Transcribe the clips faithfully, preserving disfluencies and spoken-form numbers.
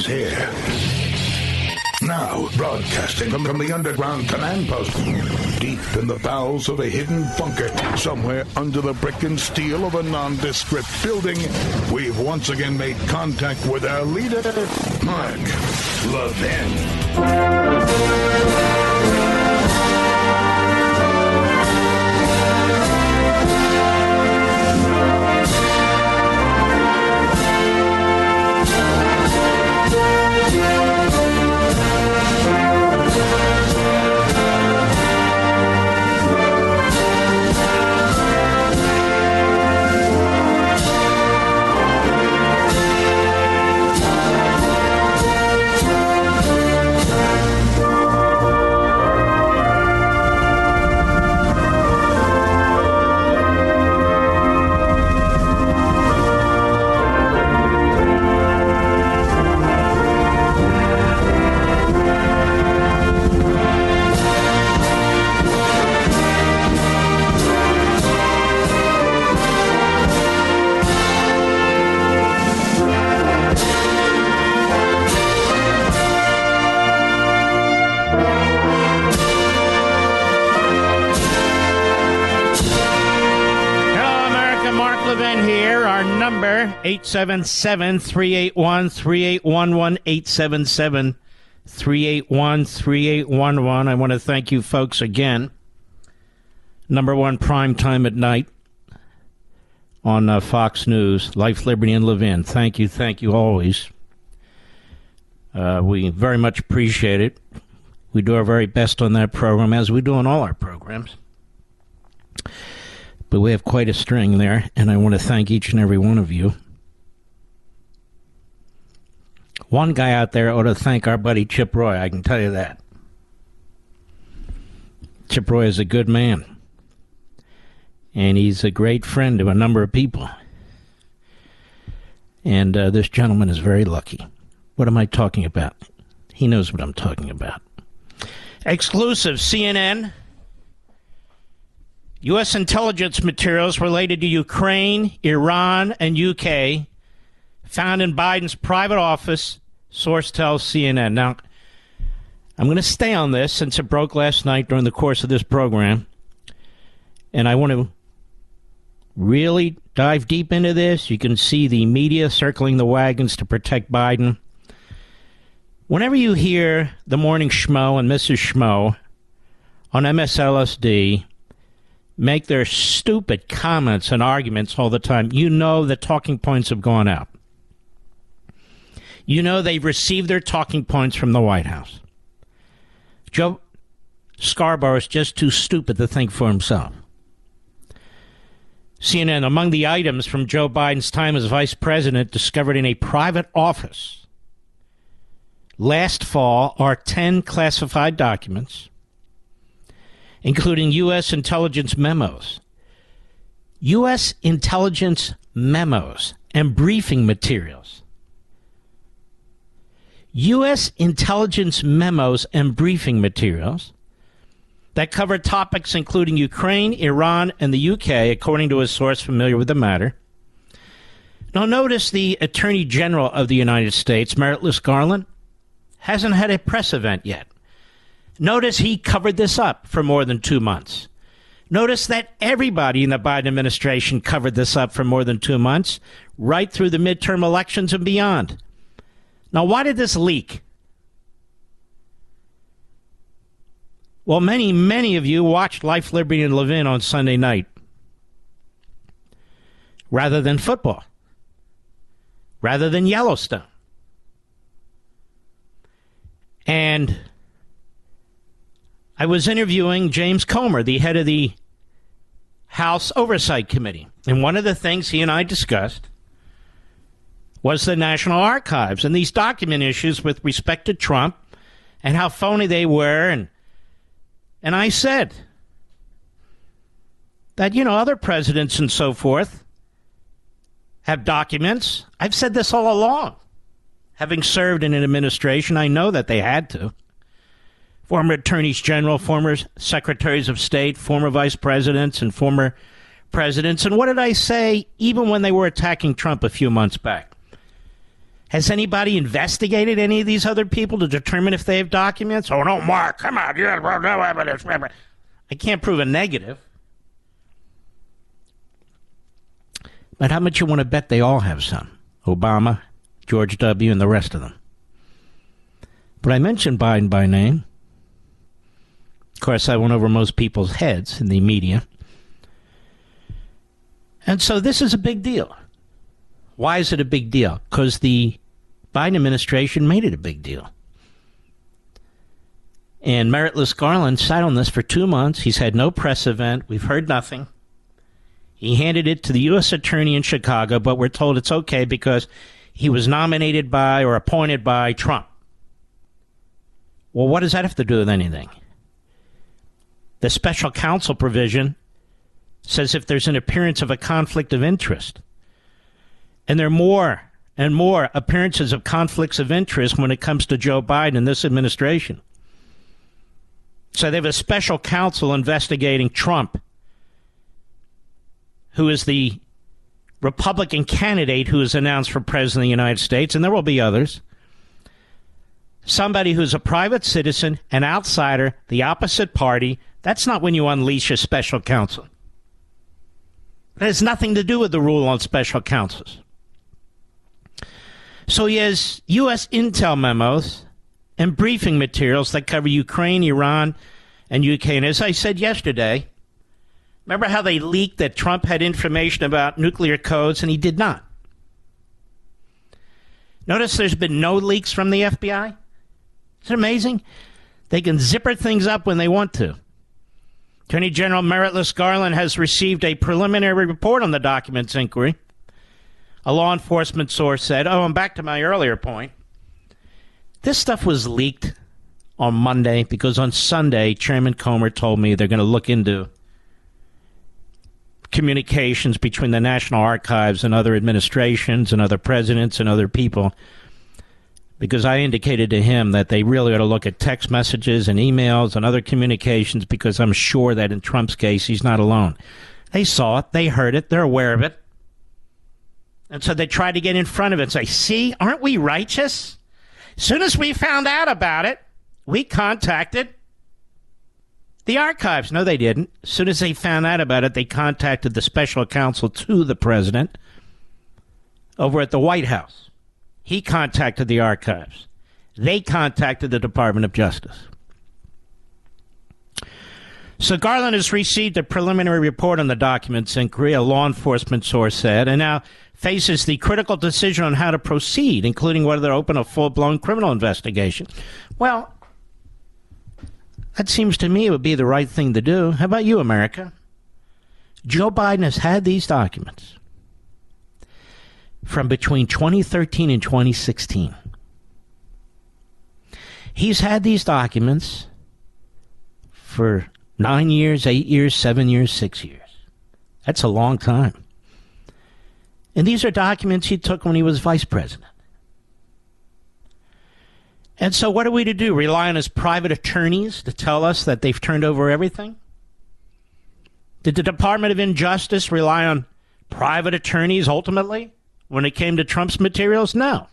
here. Now, broadcasting from, from the underground command post, deep in the bowels of a hidden bunker, somewhere under the brick and steel of a nondescript building, we've once again made contact with our leader, Mark Levin. eight seven seven, three eight one, three eight one one, eight seven seven, three eight one, three eight one one. I want to thank you folks again. Number one prime time at night on uh, Fox News, Life, Liberty, and Levin. Thank you, thank you always. Uh, we very much appreciate it. We do our very best on that program, as we do on all our programs. But we have quite a string there, and I want to thank each and every one of you. One guy out there ought to thank our buddy Chip Roy, I can tell you that. Chip Roy is a good man. And he's a great friend to a number of people. And uh, this gentleman is very lucky. What am I talking about? He knows what I'm talking about. Exclusive C N N. U S intelligence materials related to Ukraine, Iran, and U K found in Biden's private office, source tells C N N. Now, I'm going to stay on this since it broke last night during the course of this program, and I want to really dive deep into this. You can see the media circling the wagons to protect Biden. Whenever you hear the morning schmo and Missus Schmo on M S L S D make their stupid comments and arguments all the time, you know the talking points have gone out. You know they've received their talking points from the White House. Joe Scarborough is just too stupid to think for himself. C N N, among the items from Joe Biden's time as vice president discovered in a private office last fall are ten classified documents, including U S intelligence memos. U S intelligence memos and briefing materials. U S intelligence memos and briefing materials that cover topics including Ukraine, Iran, and the U K, according to a source familiar with the matter. Now, notice the Attorney General of the United States, Merrick Garland, hasn't had a press event yet. Notice he covered this up for more than two months. Notice that everybody in the Biden administration covered this up for more than two months, right through the midterm elections and beyond. Now, why did this leak? Well, many, many of you watched Life, Liberty, and Levin on Sunday night rather than football, rather than Yellowstone. And I was interviewing James Comer, the head of the House Oversight Committee. And one of the things he and I discussed was the National Archives and these document issues with respect to Trump and how phony they were. And, and I said that, you know, other presidents and so forth have documents. I've said this all along. Having served in an administration, I know that they had to. Former attorneys general, former secretaries of state, former vice presidents, and former presidents. And what did I say even when they were attacking Trump a few months back? Has anybody investigated any of these other people to determine if they have documents? Oh, no, Mark, come on. Yeah, well, no evidence. I can't prove a negative. But how much you want to bet they all have some? Obama, George W., and the rest of them. But I mentioned Biden by name. Of course, I went over most people's heads in the media. And so this is a big deal. Why is it a big deal? Because the Biden administration made it a big deal. And Meritless Garland sat on this for two months. He's had no press event. We've heard nothing. He handed it to the U S attorney in Chicago, but we're told it's okay because he was nominated by or appointed by Trump. Well, what does that have to do with anything? The special counsel provision says if there's an appearance of a conflict of interest, and there are more and more appearances of conflicts of interest when it comes to Joe Biden and this administration. So they have a special counsel investigating Trump, who is the Republican candidate who is announced for president of the United States, and there will be others. Somebody who's a private citizen, an outsider, the opposite party. That's not when you unleash a special counsel. It has nothing to do with the rule on special counsels. So he has U S intel memos and briefing materials that cover Ukraine, Iran, and U K. And as I said yesterday, remember how they leaked that Trump had information about nuclear codes and he did not? Notice there's been no leaks from the F B I? Isn't it amazing? They can zipper things up when they want to. Attorney General Meritless Garland has received a preliminary report on the documents inquiry. A law enforcement source said, oh, and back to my earlier point, this stuff was leaked on Monday because on Sunday, Chairman Comer told me they're going to look into communications between the National Archives and other administrations and other presidents and other people, because I indicated to him that they really ought to look at text messages and emails and other communications, because I'm sure that in Trump's case, he's not alone. They saw it. They heard it. They're aware of it. And so they tried to get in front of it and say, see, aren't we righteous? As soon as we found out about it, we contacted the archives. No, they didn't. As soon as they found out about it, they contacted the special counsel to the president over at the White House. He contacted the archives. They contacted the Department of Justice. So Garland has received a preliminary report on the documents inquiry, a law enforcement source said, and now faces the critical decision on how to proceed, including whether to open a full-blown criminal investigation. Well, that seems to me it would be the right thing to do. How about you, America? Joe Biden has had these documents from between twenty thirteen and twenty sixteen. He's had these documents for nine years, eight years, seven years, six years. That's a long time. And these are documents he took when he was vice president. And so what are we to do? Rely on his private attorneys to tell us that they've turned over everything? Did the Department of Injustice rely on private attorneys ultimately when it came to Trump's materials? No.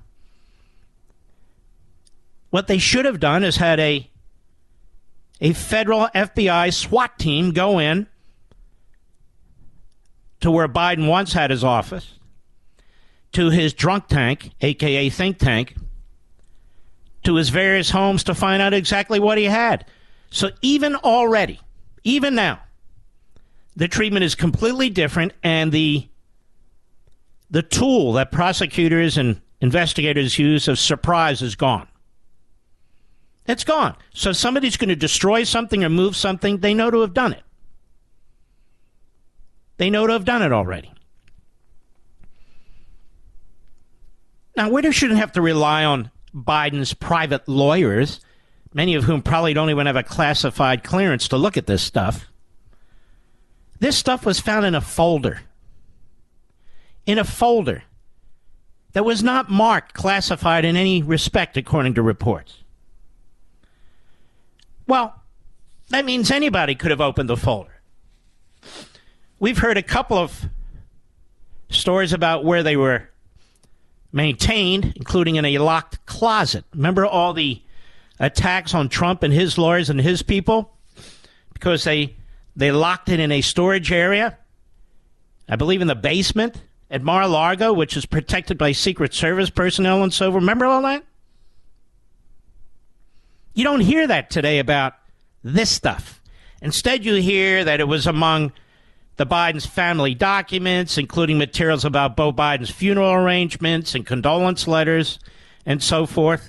What they should have done is had a, a federal F B I SWAT team go in to where Biden once had his office, to his drunk tank, a k a think tank, to his various homes to find out exactly what he had. So even already, even now, the treatment is completely different, and the the tool that prosecutors and investigators use of surprise is gone. It's gone. So if somebody's going to destroy something or move something, they know to have done it. They know to have done it already. Now, we shouldn't have to rely on Biden's private lawyers, many of whom probably don't even have a classified clearance to look at this stuff. This stuff was found in a folder. In a folder that was not marked classified in any respect, according to reports. Well, that means anybody could have opened the folder. We've heard a couple of stories about where they were maintained, including in a locked closet. Remember all the attacks on Trump and his lawyers and his people? Because they they locked it in a storage area, I believe in the basement at Mar-a-Lago, which is protected by Secret Service personnel and so forth. Remember all that? You don't hear that today about this stuff. Instead, you hear that it was among the Biden's family documents, including materials about Beau Biden's funeral arrangements and condolence letters and so forth.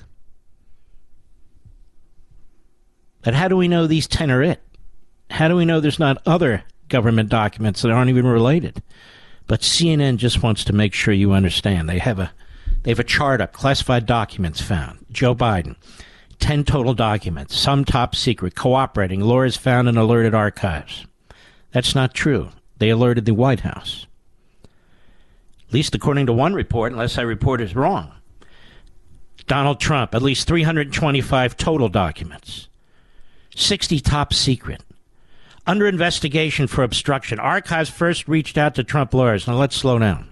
But how do we know these ten are it? How do we know there's not other government documents that aren't even related? But C N N just wants to make sure you understand. They have a they have a chart up, classified documents found. Joe Biden, ten total documents, some top secret, cooperating, lawyers found in alerted archives. That's not true. They alerted the White House. At least according to one report, unless that report is wrong. Donald Trump, at least three hundred twenty-five total documents. sixty top secret. Under investigation for obstruction. Archives first reached out to Trump lawyers. Now let's slow down.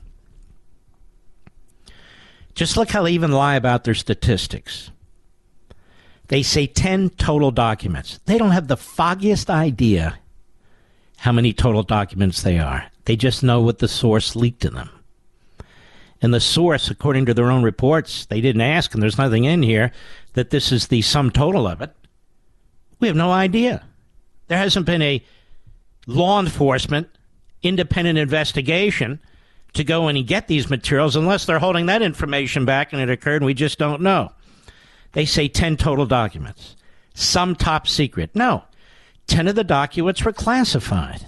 Just look how they even lie about their statistics. They say ten total documents. They don't have the foggiest idea how many total documents they are. They just know what the source leaked to them. And the source, according to their own reports, they didn't ask, and there's nothing in here, that this is the sum total of it. We have no idea. There hasn't been a law enforcement independent investigation to go in and get these materials unless they're holding that information back and it occurred and we just don't know. They say ten total documents. Some top secret. No. ten of the documents were classified.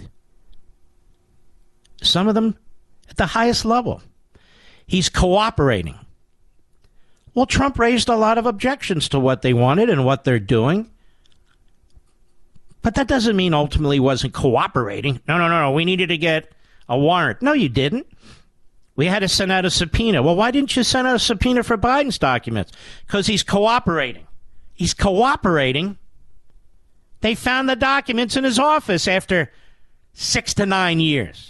Some of them at the highest level. He's cooperating. Well, Trump raised a lot of objections to what they wanted and what they're doing. But that doesn't mean ultimately he wasn't cooperating. No, no, no, no. We needed to get a warrant. No, you didn't. We had to send out a subpoena. Well, why didn't you send out a subpoena for Biden's documents? Because he's cooperating. He's cooperating. They found the documents in his office after six to nine years.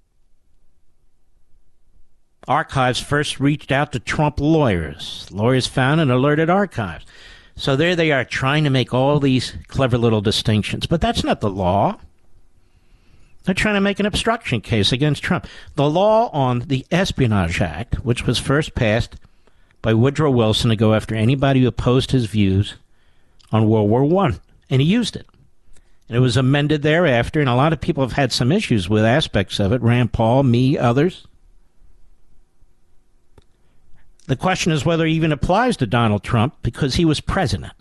Archives first reached out to Trump lawyers. Lawyers found and alerted archives. So there they are trying to make all these clever little distinctions. But that's not the law. They're trying to make an obstruction case against Trump. The law on the Espionage Act, which was first passed by Woodrow Wilson to go after anybody who opposed his views on World War One, and he used it. And it was amended thereafter, and a lot of people have had some issues with aspects of it. Rand Paul, me, others. The question is whether it even applies to Donald Trump because he was president.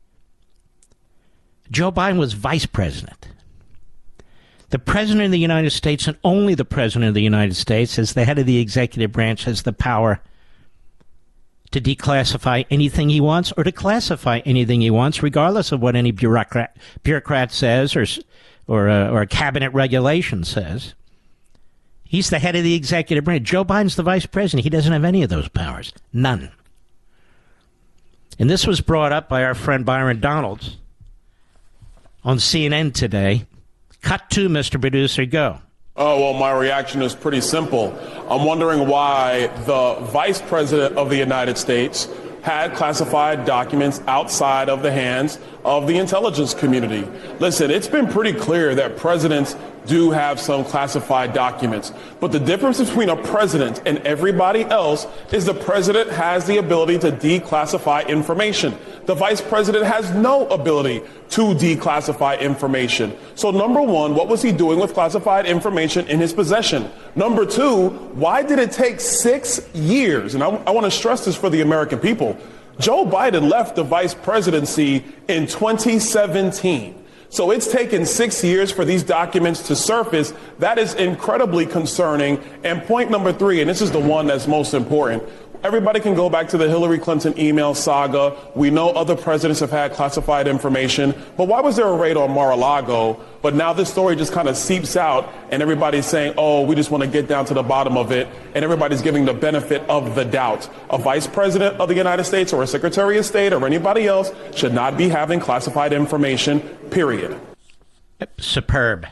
Joe Biden was vice president. The president of the United States, and only the president of the United States, as the head of the executive branch, has the power to declassify anything he wants or to classify anything he wants, regardless of what any bureaucrat bureaucrat says or or, uh, or a cabinet regulation says. He's the head of the executive branch. Joe Biden's the vice president. He doesn't have any of those powers. None. And this was brought up by our friend Byron Donalds on C N N today. Cut to, Mister Producer, go. Oh, well, my reaction is pretty simple. I'm wondering why the vice president of the United States had classified documents outside of the hands of the intelligence community. Listen, it's been pretty clear that presidents do have some classified documents. But the difference between a president and everybody else is the president has the ability to declassify information. The vice president has no ability to declassify information. So number one, what was he doing with classified information in his possession? Number two, why did it take six years? And I, I want to stress this for the American people. Joe Biden left the vice presidency in twenty seventeen. So it's taken six years for these documents to surface. That is incredibly concerning. And point number three, and this is the one that's most important. Everybody can go back to the Hillary Clinton email saga. We know other presidents have had classified information. But why was there a raid on Mar-a-Lago? But now this story just kind of seeps out and everybody's saying, oh, we just want to get down to the bottom of it. And everybody's giving the benefit of the doubt. A vice president of the United States or a secretary of state or anybody else should not be having classified information, period. Superb.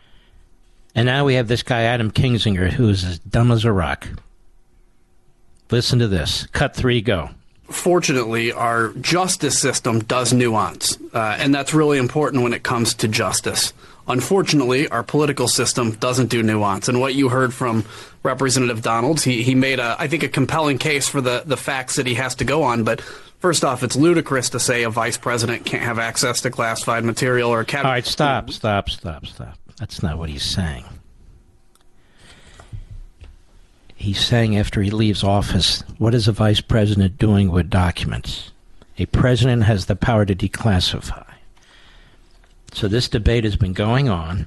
And now we have this guy, Adam Kinzinger, who is as dumb as a rock. Listen to this. Cut three, go. Fortunately, our justice system does nuance, uh, and that's really important when it comes to justice. Unfortunately, our political system doesn't do nuance. And what you heard from Representative Donalds, he, he made, a, I think, a compelling case for the, the facts that he has to go on. But first off, it's ludicrous to say a vice president can't have access to classified material or a cabinet. All right, stop, stop, stop, stop. That's not what he's saying. He's saying after he leaves office, what is a vice president doing with documents? A president has the power to declassify. So this debate has been going on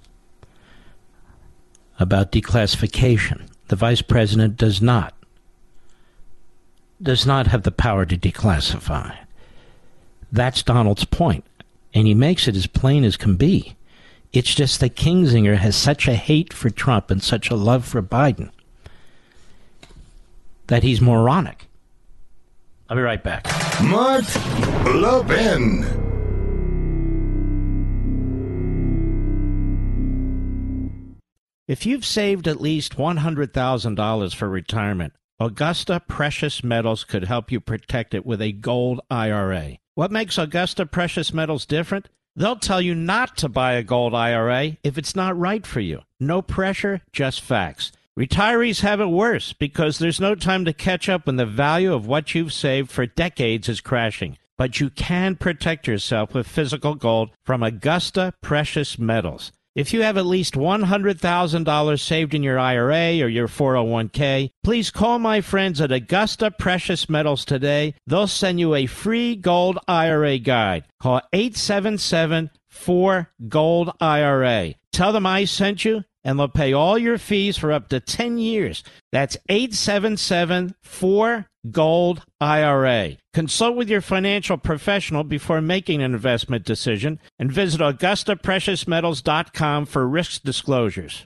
about declassification. The vice president does not, does not have the power to declassify. That's Donald's point, and he makes it as plain as can be. It's just that Kinzinger has such a hate for Trump and such a love for Biden that he's moronic. I'll be right back. Mark Levin. If you've saved at least one hundred thousand dollars for retirement, Augusta Precious Metals could help you protect it with a gold I R A. What makes Augusta Precious Metals different? They'll tell you not to buy a gold I R A if it's not right for you. No pressure, just facts. Retirees have it worse because there's no time to catch up when the value of what you've saved for decades is crashing. But you can protect yourself with physical gold from Augusta Precious Metals. If you have at least one hundred thousand dollars saved in your I R A or your four oh one k, please call my friends at Augusta Precious Metals today. They'll send you a free gold I R A guide. Call eight seven seven, four, gold I R A. Tell them I sent you, and they'll pay all your fees for up to ten years. That's eight seven seven, four, gold I R A. Consult with your financial professional before making an investment decision, and visit Augusta Precious Metals dot com for risk disclosures.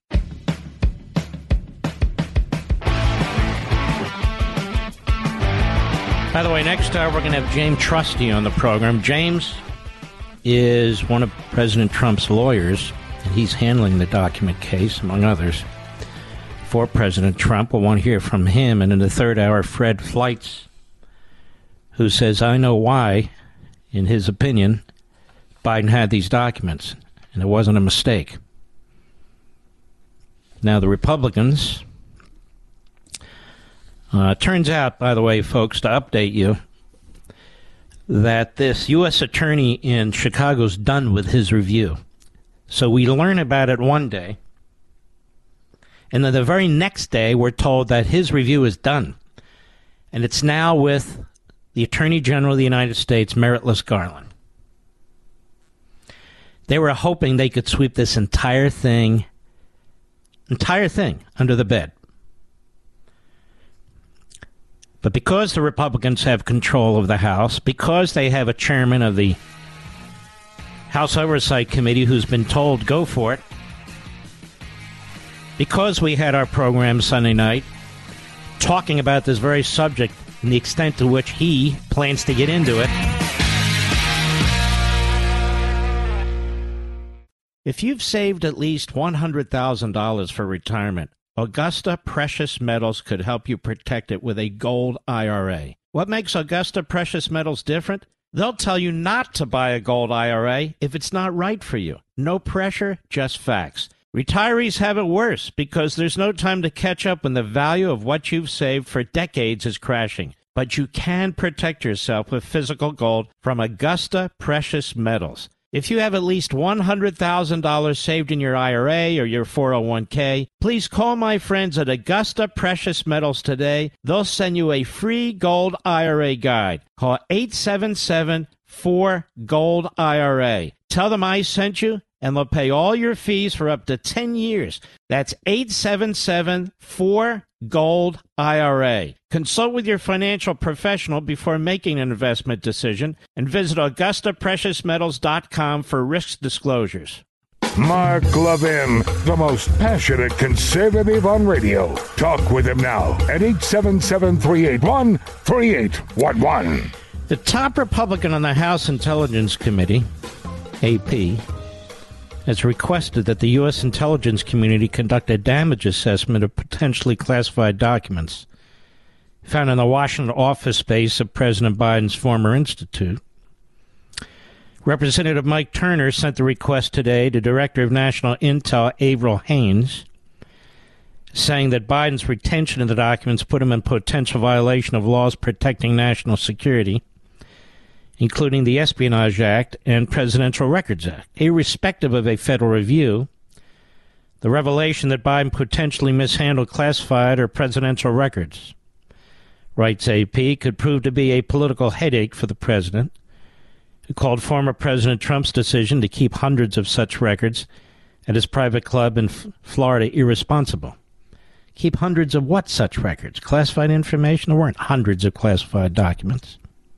By the way, next hour we're going to have James Trusty on the program. James is one of President Trump's lawyers, and he's handling the document case, among others, for President Trump. We'll want to hear from him. And in the third hour, Fred Fleitz, who says, I know why, in his opinion, Biden had these documents, and it wasn't a mistake. Now, the Republicans, uh, turns out, by the way, folks, to update you, that this U S attorney in Chicago's done with his review. So we learn about it one day, and then the very next day we're told that his review is done. And it's now with the Attorney General of the United States, Meritless Garland. They were hoping they could sweep this entire thing, entire thing under the bed. But because the Republicans have control of the House, because they have a chairman of the House Oversight Committee who's been told, go for it, because we had our program Sunday night talking about this very subject and the extent to which he plans to get into it. If you've saved at least one hundred thousand dollars for retirement, Augusta Precious Metals could help you protect it with a gold I R A. What makes Augusta Precious Metals different? They'll tell you not to buy a gold I R A if it's not right for you. No pressure, just facts. Retirees have it worse because there's no time to catch up when the value of what you've saved for decades is crashing. But you can protect yourself with physical gold from Augusta Precious Metals. If you have at least one hundred thousand dollars saved in your I R A or your four oh one k, please call my friends at Augusta Precious Metals today. They'll send you a free gold I R A guide. Call eight seven seven, four, gold I R A. Tell them I sent you, and they'll pay all your fees for up to ten years. That's eight seven seven, four, gold I R A. Consult with your financial professional before making an investment decision, and visit Augusta Precious Metals dot com for risk disclosures. Mark Levin, the most passionate conservative on radio. Talk with him now at eight seven seven, three eight one, three eight one one. The top Republican on the House Intelligence Committee, A P, has requested that the U S intelligence community conduct a damage assessment of potentially classified documents found in the Washington office space of President Biden's former institute. Representative Mike Turner sent the request today to Director of National Intel Avril Haines, saying that Biden's retention of the documents put him in potential violation of laws protecting national security, including the Espionage Act and Presidential Records Act. Irrespective of a federal review, the revelation that Biden potentially mishandled classified or presidential records, writes A P, could prove to be a political headache for the president, who called former President Trump's decision to keep hundreds of such records at his private club in F- Florida irresponsible. Keep hundreds of what such records? Classified information? There weren't hundreds of classified documents.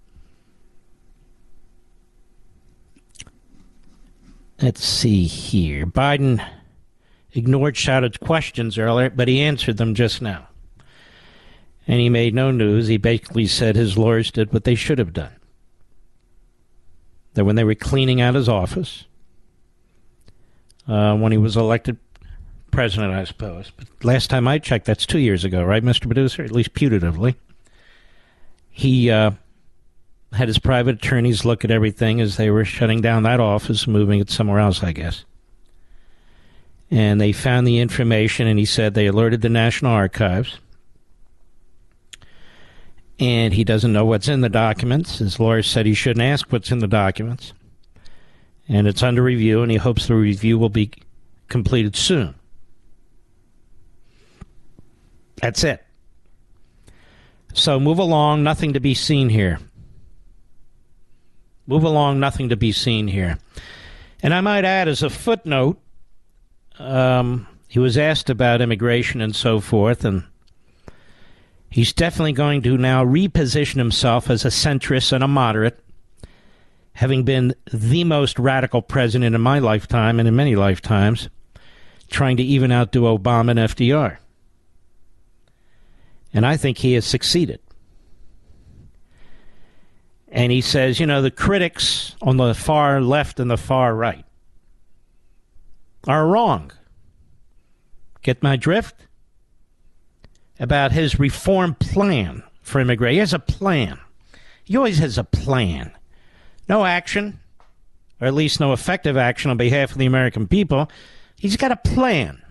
Let's see here. Biden ignored shouted questions earlier, but he answered them just now. And he made no news. He basically said his lawyers did what they should have done. That when they were cleaning out his office, uh, when he was elected president, I suppose. But last time I checked, that's two years ago, right, Mister Producer? At least putatively. He uh, had his private attorneys look at everything as they were shutting down that office, moving it somewhere else, I guess. And they found the information, and he said they alerted the National Archives. And he doesn't know what's in the documents. His lawyer said he shouldn't ask what's in the documents. And it's under review, and he hopes the review will be completed soon. That's it. So move along, nothing to be seen here. Move along, nothing to be seen here. And I might add, as a footnote, um, he was asked about immigration and so forth, and he's definitely going to now reposition himself as a centrist and a moderate, having been the most radical president in my lifetime and in many lifetimes, trying to even outdo Obama and F D R. And I think he has succeeded. And he says, you know, the critics on the far left and the far right are wrong. Get my drift? About his reform plan for immigration. He has a plan. He always has a plan. No action, or at least no effective action on behalf of the American people. He's got a plan.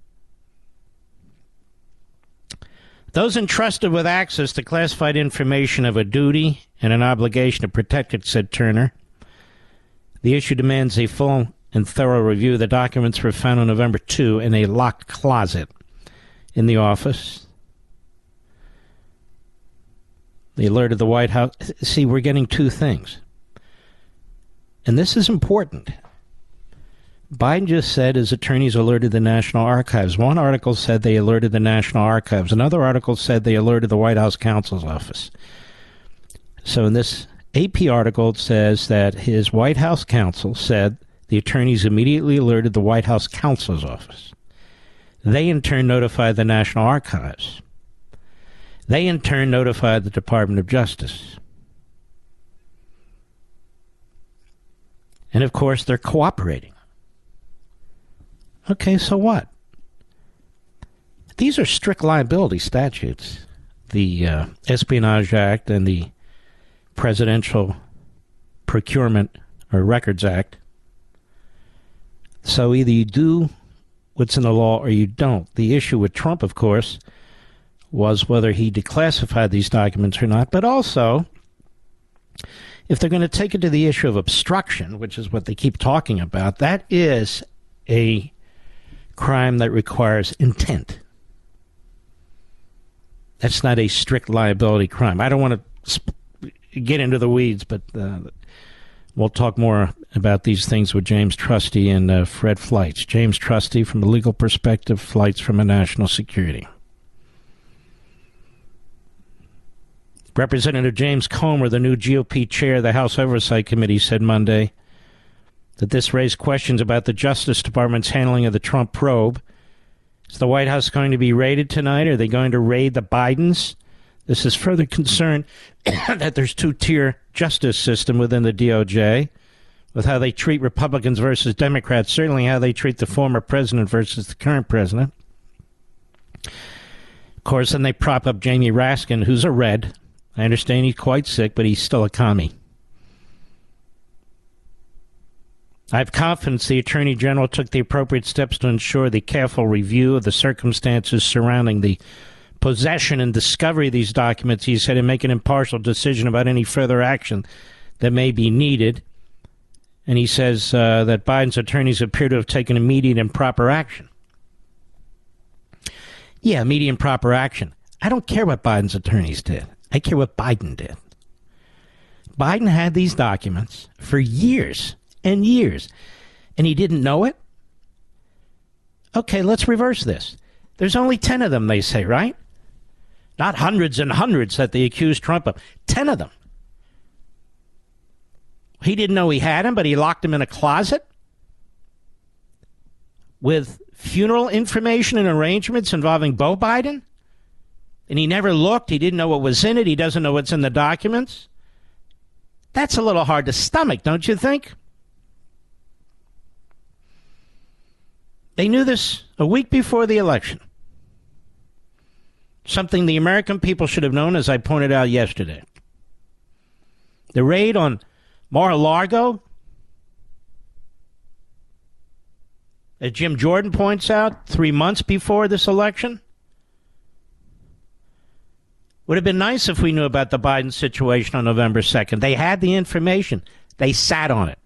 Those entrusted with access to classified information have a duty and an obligation to protect it, said Turner. The issue demands a full and thorough review. The documents were found on November second in a locked closet in the office. They alerted the White House. See, we're getting two things. And this is important. Biden just said his attorneys alerted the National Archives. One article said they alerted the National Archives. Another article said they alerted the White House counsel's office. So in this A P article, it says that his White House counsel said the attorneys immediately alerted the White House counsel's office. They in turn notified the National Archives. They in turn notified the Department of Justice. And of course, they're cooperating. Okay, so what? These are strict liability statutes. The uh, Espionage Act and the Presidential Procurement or Records Act. So either you do what's in the law or you don't. The issue with Trump, of course, was whether he declassified these documents or not. But also, if they're going to take it to the issue of obstruction, which is what they keep talking about, that is a crime that requires intent. That's not a strict liability crime. I don't want to sp- get into the weeds, but uh, we'll talk more about these things with James Trusty and uh, Fred Fleitz. James Trusty from a legal perspective, Fleitz from a national security. Representative James Comer, the new G O P chair of the House Oversight Committee, said Monday that this raised questions about the Justice Department's handling of the Trump probe. Is the White House going to be raided tonight? Are they going to raid the Bidens? This is further concern that there's two-tier justice system within the D O J, with how they treat Republicans versus Democrats, certainly how they treat the former president versus the current president. Of course, then they prop up Jamie Raskin, who's a red. I understand he's quite sick, but he's still a commie. I have confidence the Attorney General took the appropriate steps to ensure the careful review of the circumstances surrounding the possession and discovery of these documents, he said, and make an impartial decision about any further action that may be needed. And he says uh, that Biden's attorneys appear to have taken immediate and proper action. Yeah, immediate and proper action. I don't care what Biden's attorneys did. I care what Biden did. Biden had these documents for years and years, and he didn't know it? Okay, let's reverse this. There's only ten of them, they say, right? Not hundreds and hundreds that they accuse Trump of. Ten of them. He didn't know he had them, but he locked them in a closet with funeral information and arrangements involving Beau Biden? And he never looked. He didn't know what was in it. He doesn't know what's in the documents. That's a little hard to stomach, don't you think? They knew this a week before the election. Something the American people should have known, as I pointed out yesterday. The raid on Mar-a-Lago, as Jim Jordan points out, three months before this election. Would have been nice if we knew about the Biden situation on November second. They had the information. They sat on it.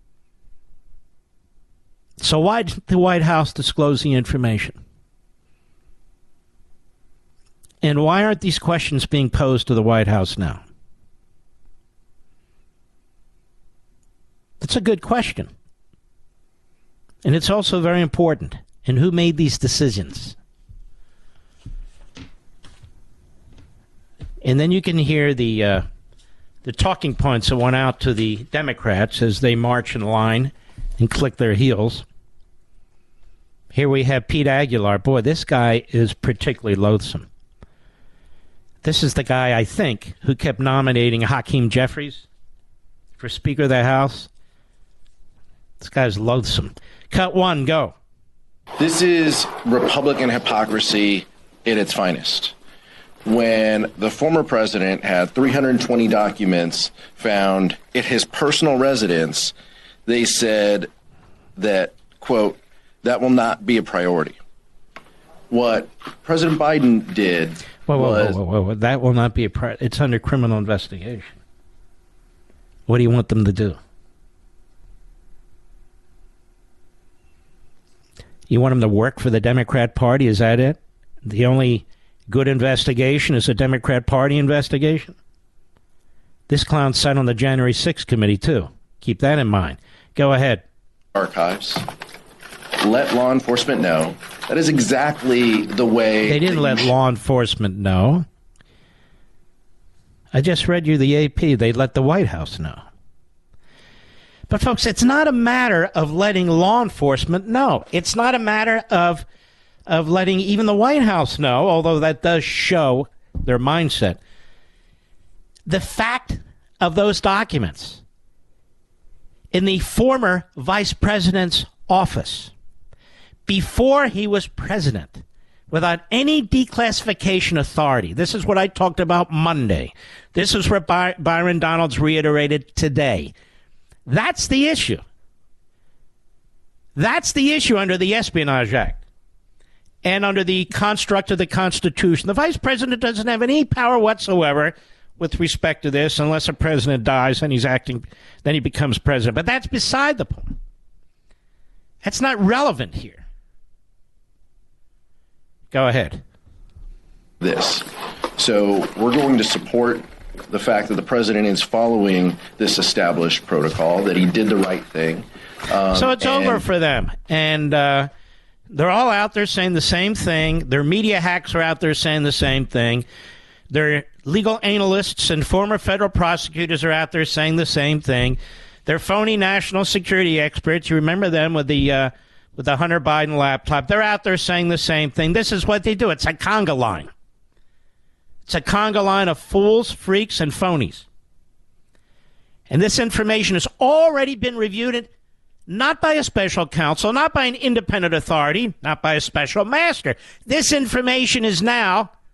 So why didn't the White House disclose the information? And why aren't these questions being posed to the White House now? That's a good question. And it's also very important. And who made these decisions? And then you can hear the uh, the talking points that went out to the Democrats as they march in line and click their heels. Here we have Pete Aguilar. Boy, this guy is particularly loathsome. This is the guy, I think, who kept nominating Hakeem Jeffries for Speaker of the House. This guy's loathsome. Cut one, go. This is Republican hypocrisy at its finest. When the former president had three hundred twenty documents found at his personal residence, they said that, quote, that will not be a priority. What President Biden did whoa, whoa, was... Whoa, whoa, whoa, that will not be a priority. It's under criminal investigation. What do you want them to do? You want them to work for the Democrat Party? Is that it? The only good investigation is a Democrat Party investigation? This clown sat on the January sixth committee, too. Keep that in mind. Go ahead. Archives. Let law enforcement know. That is exactly the way... They didn't let sh- law enforcement know. I just read you the A P. They let the White House know. But, folks, it's not a matter of letting law enforcement know. It's not a matter of of letting even the White House know, although that does show their mindset. The fact of those documents in the former vice president's office, before he was president, without any declassification authority. This is what I talked about Monday. This is what By- Byron Donalds reiterated today. That's the issue. That's the issue under the Espionage Act and under the construct of the Constitution. The vice president doesn't have any power whatsoever with respect to this unless a president dies and he's acting, then he becomes president. But that's beside the point. That's not relevant here. Go ahead. This. So we're going to support the fact that the president is following this established protocol, that he did the right thing. Um, so it's and- over for them. And uh, they're all out there saying the same thing. Their media hacks are out there saying the same thing. Their legal analysts and former federal prosecutors are out there saying the same thing. They're phony national security experts. You remember them with the uh, with the Hunter Biden laptop. They're out there saying the same thing. This is what they do. It's a conga line. It's a conga line of fools, freaks, and phonies. And this information has already been reviewed, not by a special counsel, not by an independent authority, not by a special master. This information is now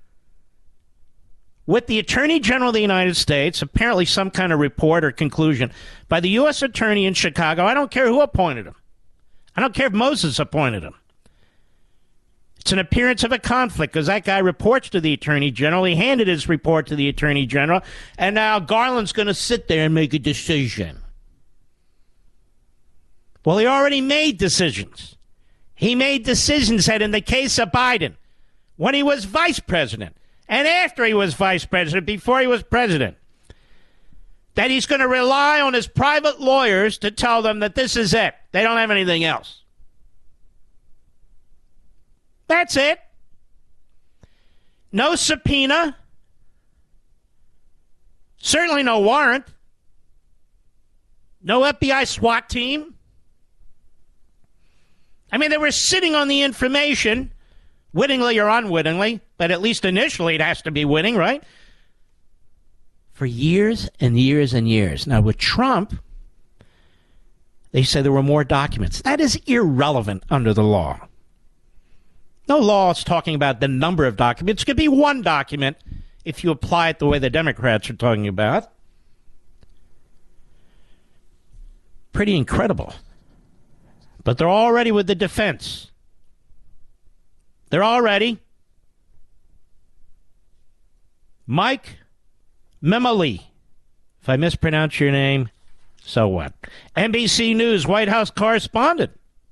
with the Attorney General of the United States, apparently some kind of report or conclusion by the U S Attorney in Chicago. I don't care who appointed him. I don't care if Moses appointed him. It's an appearance of a conflict because that guy reports to the Attorney General. He handed his report to the Attorney General, and now Garland's going to sit there and make a decision. Well, he already made decisions. He made decisions that in the case of Biden, when he was vice president, and after he was vice president, before he was president, that he's going to rely on his private lawyers to tell them that this is it. They don't have anything else. That's it. No subpoena. Certainly no warrant. No F B I SWAT team. I mean, they were sitting on the information, wittingly or unwittingly, but at least initially it has to be witting, right? For years and years and years. Now, with Trump, they say there were more documents. That is irrelevant under the law. No law is talking about the number of documents. It could be one document if you apply it the way the Democrats are talking about. Pretty incredible. But they're already with the defense. They're already. Mike Memoli. If I mispronounce your name, so what? N B C News White House correspondent.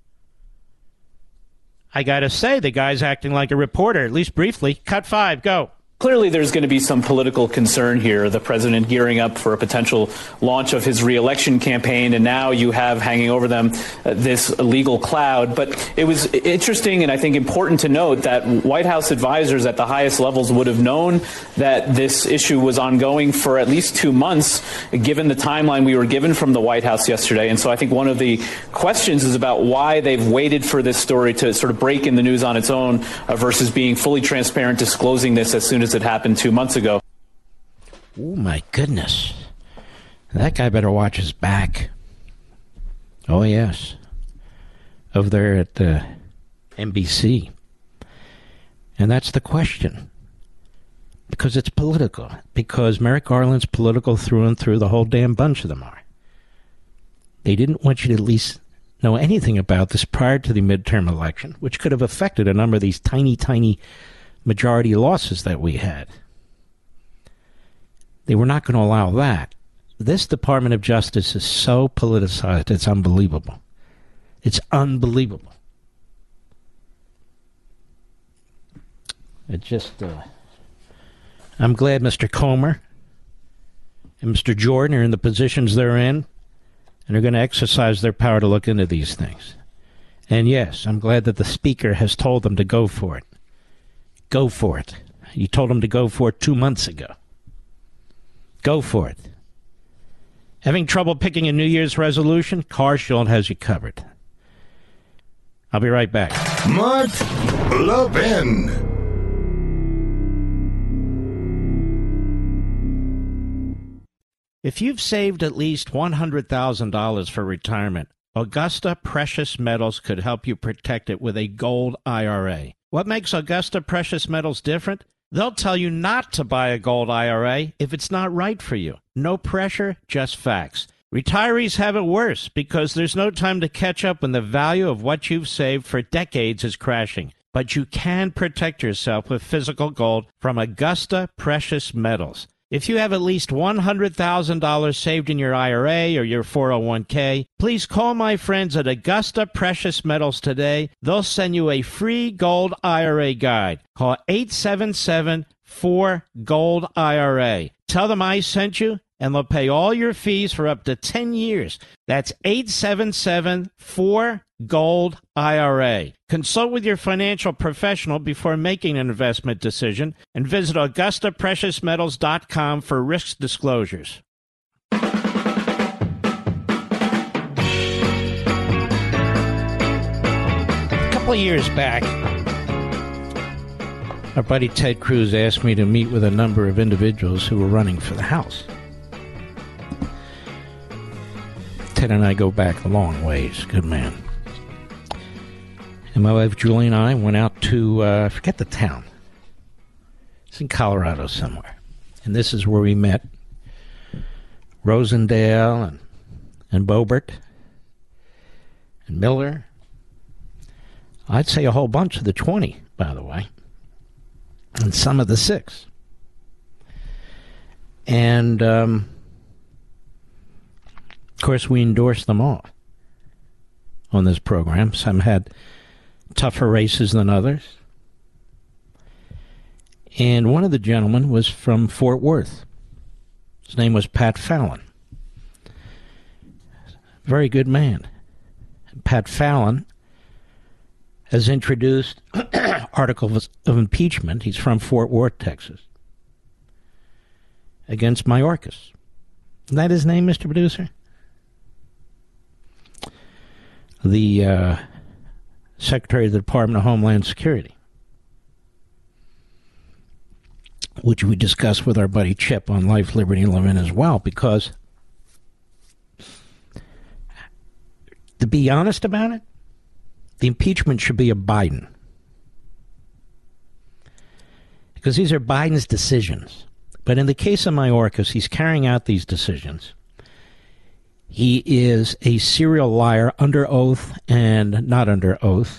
I got to say, the guy's acting like a reporter, at least briefly. Cut five, go. Clearly, there's going to be some political concern here. The president gearing up for a potential launch of his reelection campaign, and now you have hanging over them uh, this legal cloud. But it was interesting and I think important to note that White House advisors at the highest levels would have known that this issue was ongoing for at least two months, given the timeline we were given from the White House yesterday. And so I think one of the questions is about why they've waited for this story to sort of break in the news on its own uh, versus being fully transparent, disclosing this as soon as it happened two months ago. Oh, my goodness. That guy better watch his back. Oh, yes. Over there at uh, N B C. And that's the question. Because it's political. Because Merrick Garland's political through and through. The whole damn bunch of them are. They didn't want you to at least know anything about this prior to the midterm election, which could have affected a number of these tiny, tiny majority losses that we had. They were not going to allow that. This Department of Justice is so politicized, it's unbelievable. It's unbelievable. It just, uh, I'm glad Mister Comer and Mister Jordan are in the positions they're in, and are going to exercise their power to look into these things. And yes, I'm glad that the Speaker has told them to go for it. Go for it. You told him to go for it two months ago. Go for it. Having trouble picking a New Year's resolution? CarShield has you covered. I'll be right back. Mark Levin. If you've saved at least one hundred thousand dollars for retirement, Augusta Precious Metals could help you protect it with a gold I R A. What makes Augusta Precious Metals different? They'll tell you not to buy a gold I R A if it's not right for you. No pressure, just facts. Retirees have it worse because there's no time to catch up when the value of what you've saved for decades is crashing. But you can protect yourself with physical gold from Augusta Precious Metals. If you have at least one hundred thousand dollars saved in your I R A or your four oh one k, please call my friends at Augusta Precious Metals today. They'll send you a free gold I R A guide. Call eight seven seven, four, GOLD I R A. Tell them I sent you, and they'll pay all your fees for up to ten years. That's eight seven seven, four, GOLD I R A. Consult with your financial professional before making an investment decision, and visit Augusta Precious Metals dot com for risk disclosures. A couple of years back, our buddy Ted Cruz asked me to meet with a number of individuals who were running for the House. Ted and I go back a long ways. Good man. And my wife Julie and I went out to, uh, I forget the town. It's in Colorado somewhere. and this is where we met Rosendale and, and Boebert and Miller. I'd say a whole bunch of the twenty, by the way, and some of the six. And, um, of course, we endorsed them all on this program. Some had tougher races than others. And one of the gentlemen was from Fort Worth. His name was Pat Fallon. Very good man. Pat Fallon has introduced articles of impeachment. He's from Fort Worth, Texas, against Mayorkas. Isn't that his name, Mister Producer? The uh, Secretary of the Department of Homeland Security, which we discussed with our buddy Chip on Life, Liberty, and Levin as well, because to be honest about it, the impeachment should be of Biden. Because these are Biden's decisions. But in the case of Mayorkas, he's carrying out these decisions. He is a serial liar under oath and not under oath.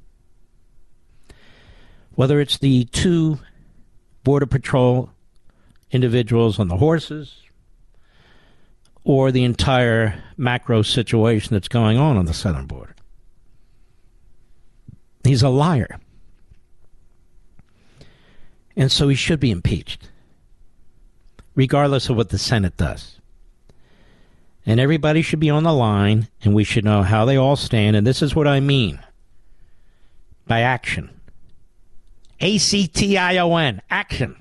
Whether it's the two Border Patrol individuals on the horses or the entire macro situation that's going on on the southern border. He's a liar. And so he should be impeached, regardless of what the Senate does. And everybody should be on the line, and we should know how they all stand. And this is what I mean by action. A C T I O N, action.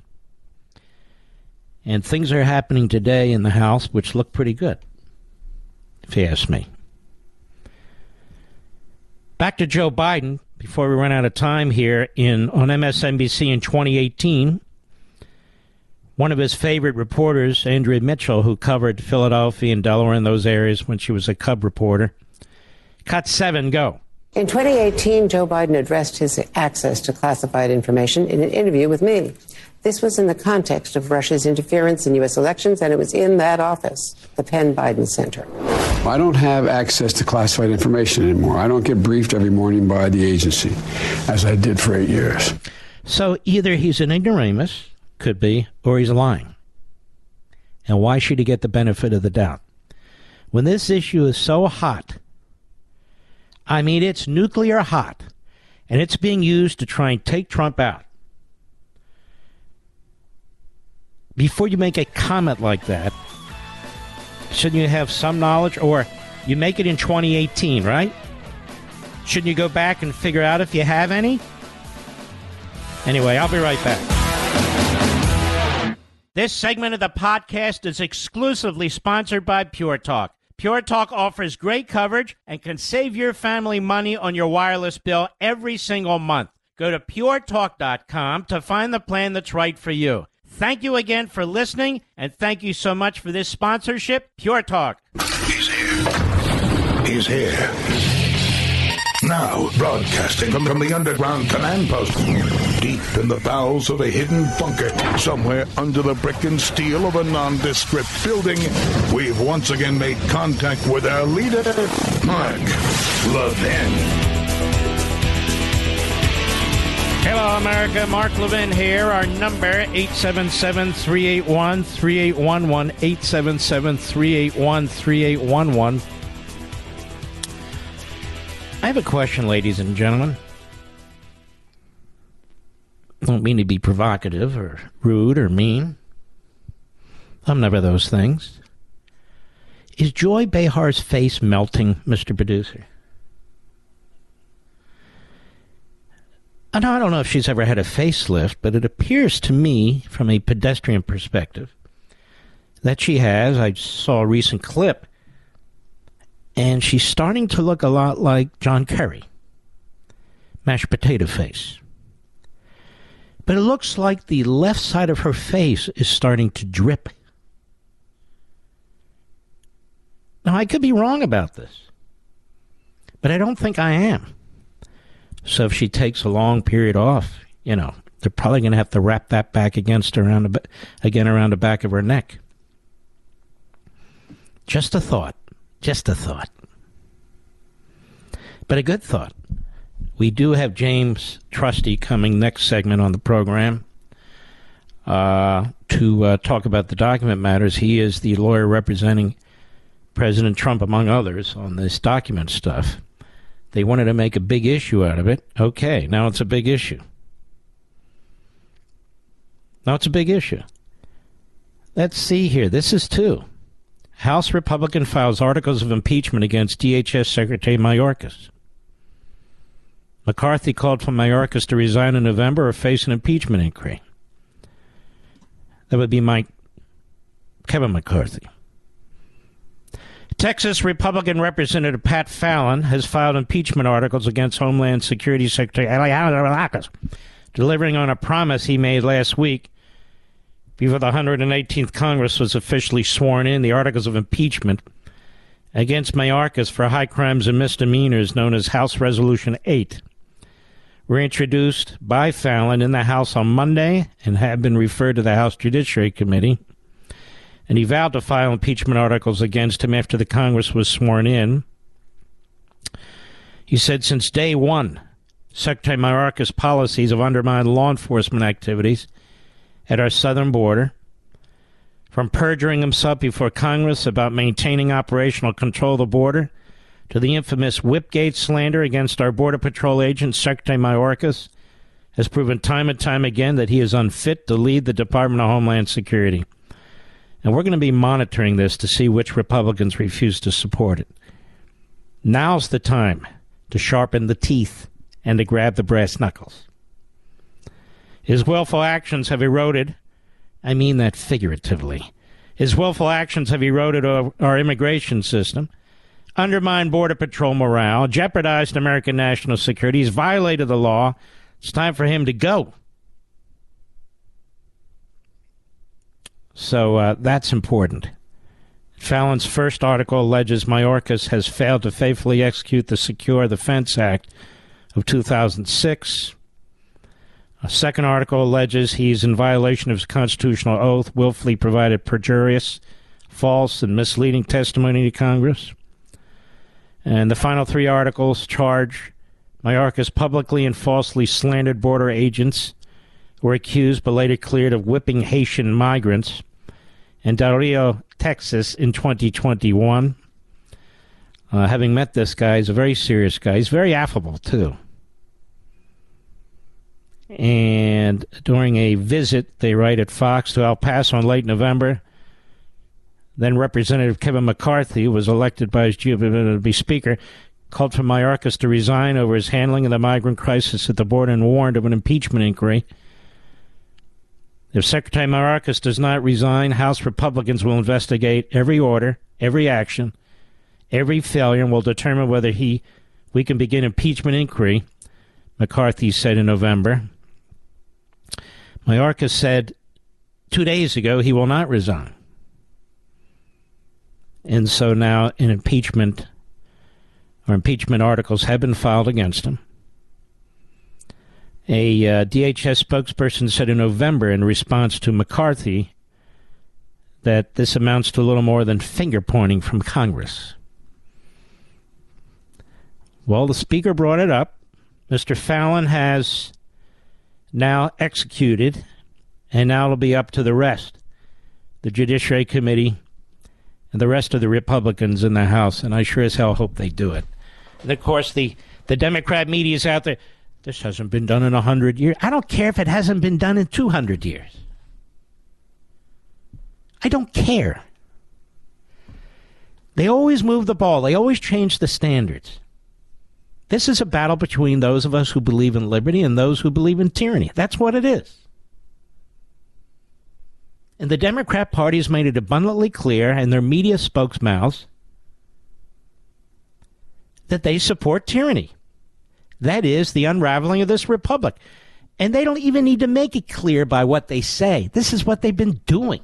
And things are happening today in the House which look pretty good, if you ask me. Back to Joe Biden, before we run out of time here, in on M S N B C in twenty eighteen, one of his favorite reporters, Andrea Mitchell, who covered Philadelphia and Delaware and those areas when she was a Cub reporter, cut seven, go. In twenty eighteen, Joe Biden addressed his access to classified information in an interview with me. This was in the context of Russia's interference in U S elections, and it was in that office, the Penn Biden Center. I don't have access to classified information anymore. I don't get briefed every morning by the agency, as I did for eight years. So either he's an ignoramus, could be, or he's lying. And why should he get the benefit of the doubt? When this issue is so hot, I mean, it's nuclear hot, and it's being used to try and take Trump out. Before you make a comment like that, shouldn't you have some knowledge? Or you make it in twenty eighteen, right? Shouldn't you go back and figure out if you have any? Anyway, I'll be right back. This segment of the podcast is exclusively sponsored by Pure Talk. Pure Talk offers great coverage and can save your family money on your wireless bill every single month. Go to pure talk dot com to find the plan that's right for you. Thank you again for listening, and thank you so much for this sponsorship, Pure Talk. He's here. He's here. Now, broadcasting from, from the underground command post, deep in the bowels of a hidden bunker, somewhere under the brick and steel of a nondescript building, we've once again made contact with our leader, Mark Levin. Hello, America. Mark Levin here. Our number, eight seven seven, three eight one, three eight one one, eight seven seven, three eight one, three eight one one. I have a question, ladies and gentlemen. I don't mean to be provocative or rude or mean. I'm never those things. Is Joy Behar's face melting, Mister Producer? And I don't know if she's ever had a facelift, but it appears to me, from a pedestrian perspective, that she has. I saw a recent clip, and she's starting to look a lot like John Kerry. Mashed potato face. But it looks like the left side of her face is starting to drip. Now, I could be wrong about this, but I don't think I am. So if she takes a long period off, you know, they're probably going to have to wrap that back against around the, again around the back of her neck. Just a thought. Just a thought. But a good thought. We do have James Trusty coming next segment on the program uh, to uh, talk about the document matters. He is the lawyer representing President Trump, among others, on this document stuff. They wanted to make a big issue out of it. Okay, now it's a big issue. Now it's a big issue. Let's see here. This is two. House Republican files articles of impeachment against D H S Secretary Mayorkas. McCarthy called for Mayorkas to resign in November or face an impeachment inquiry. That would be Mike Kevin McCarthy. Texas Republican Representative Pat Fallon has filed impeachment articles against Homeland Security Secretary Alejandro Mayorkas, delivering on a promise he made last week before the one hundred eighteenth Congress was officially sworn in. The articles of impeachment against Mayorkas for high crimes and misdemeanors, known as House Resolution eight, were introduced by Fallon in the House on Monday and have been referred to the House Judiciary Committee. And he vowed to file impeachment articles against him after the Congress was sworn in. He said since day one, Secretary Mayorkas' policies have undermined law enforcement activities at our southern border, from perjuring himself before Congress about maintaining operational control of the border, to the infamous Whipgate slander against our Border Patrol agent, Secretary Mayorkas has proven time and time again that he is unfit to lead the Department of Homeland Security. And we're going to be monitoring this to see which Republicans refuse to support it. Now's the time to sharpen the teeth and to grab the brass knuckles. His willful actions have eroded, I mean that figuratively, his willful actions have eroded our, our immigration system, undermined Border Patrol morale, jeopardized American national security. He's violated the law. It's time for him to go. So uh, that's important. Fallon's first article alleges Mayorkas has failed to faithfully execute the Secure Defense Act of two thousand six. A second article alleges he's in violation of his constitutional oath, willfully provided perjurious, false, and misleading testimony to Congress. And the final three articles charge Mayorkas publicly and falsely slandered border agents who were accused but later cleared of whipping Haitian migrants in Del Rio, Texas in twenty twenty-one. Uh, having met this guy, he's a very serious guy. He's very affable, too. And during a visit, they write at Fox, to El Paso in late November, then Representative Kevin McCarthy, who was elected by his G O P to be Speaker, called for Mayorkas to resign over his handling of the migrant crisis at the border and warned of an impeachment inquiry. If Secretary Mayorkas does not resign, House Republicans will investigate every order, every action, every failure, and will determine whether he we can begin impeachment inquiry, McCarthy said in November. Mayorkas said two days ago he will not resign. And so now an impeachment or impeachment articles have been filed against him. A uh, D H S spokesperson said in November in response to McCarthy that this amounts to a little more than finger-pointing from Congress. Well, the Speaker brought it up. Mister Fallon has now executed, and now it'll be up to the rest, the Judiciary Committee and the rest of the Republicans in the House, and I sure as hell hope they do it. And, of course, the, the Democrat media is out there. This hasn't been done in one hundred years. I don't care if it hasn't been done in two hundred years. I don't care. They always move the ball. They always change the standards. This is a battle between those of us who believe in liberty and those who believe in tyranny. That's what it is. And the Democrat Party has made it abundantly clear in their media spokesmouths that they support tyranny. That is the unraveling of this republic. And they don't even need to make it clear by what they say. This is what they've been doing.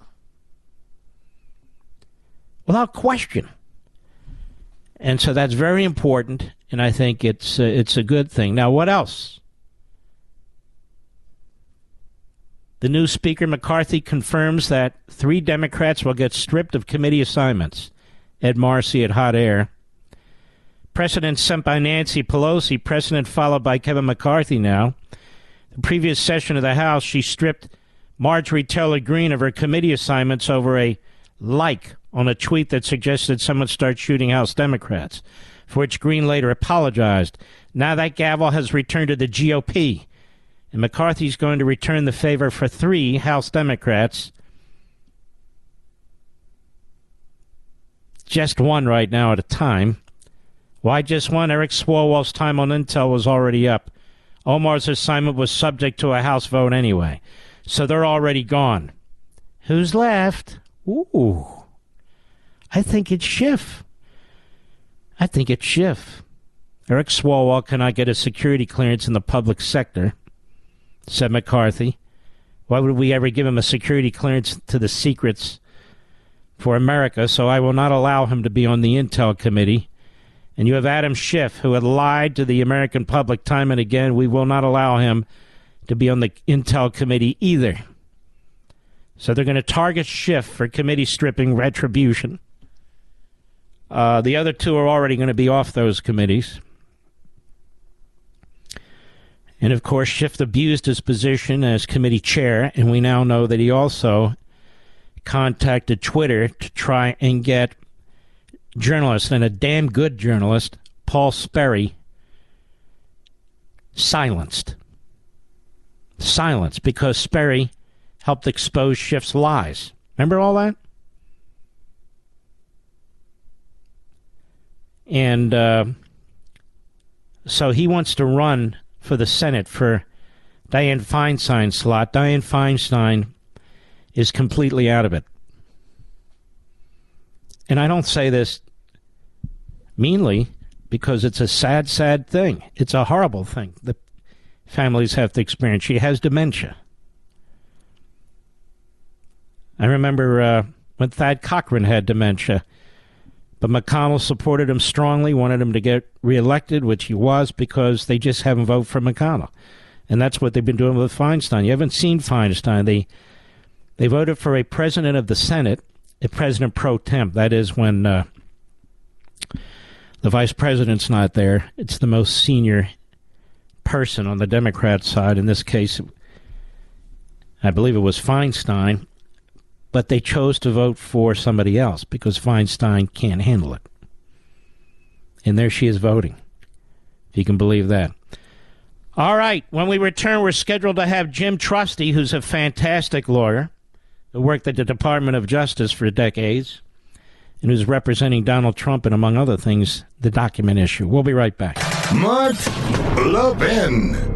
Without question. And so that's very important, and I think it's uh, it's a good thing. Now, what else? The new Speaker McCarthy confirms that three Democrats will get stripped of committee assignments. Ed Marcy at Hot Air. Precedent sent by Nancy Pelosi, precedent followed by Kevin McCarthy now. The previous session of the House, she stripped Marjorie Taylor Greene of her committee assignments over a like on a tweet that suggested someone start shooting House Democrats, for which Greene later apologized. Now that gavel has returned to the G O P, and McCarthy's going to return the favor for three House Democrats. Just one right now at a time. Why just one? Eric Swalwell's time on Intel was already up. Omar's assignment was subject to a House vote anyway. So they're already gone. Who's left? Ooh. I think it's Schiff. I think it's Schiff. Eric Swalwell cannot get a security clearance in the public sector, said McCarthy. Why would we ever give him a security clearance to the secrets for America? So I will not allow him to be on the Intel Committee. And you have Adam Schiff, who had lied to the American public time and again. We will not allow him to be on the Intel Committee either. So they're going to target Schiff for committee stripping retribution. Uh, the other two are already going to be off those committees. And, of course, Schiff abused his position as committee chair, and we now know that he also contacted Twitter to try and get journalist, and a damn good journalist, Paul Sperry, silenced. Silenced, because Sperry helped expose Schiff's lies. Remember all that? And uh, so he wants to run for the Senate for Dianne Feinstein's slot. Dianne Feinstein is completely out of it. And I don't say this meanly because it's a sad, sad thing. It's a horrible thing that families have to experience. She has dementia. I remember uh, when Thad Cochran had dementia, but McConnell supported him strongly, wanted him to get reelected, which he was, because they just haven't voted for McConnell. And that's what they've been doing with Feinstein. You haven't seen Feinstein. They, they voted for a president of the Senate, a president pro temp. That is when uh, the vice president's not there. It's the most senior person on the Democrat side. In this case, I believe it was Feinstein. But they chose to vote for somebody else because Feinstein can't handle it. And there she is voting, if you can believe that. All right, when we return, we're scheduled to have Jim Trusty, who's a fantastic lawyer, who worked at the Department of Justice for decades, and who's representing Donald Trump and, among other things, the document issue. We'll be right back. Mark Levin.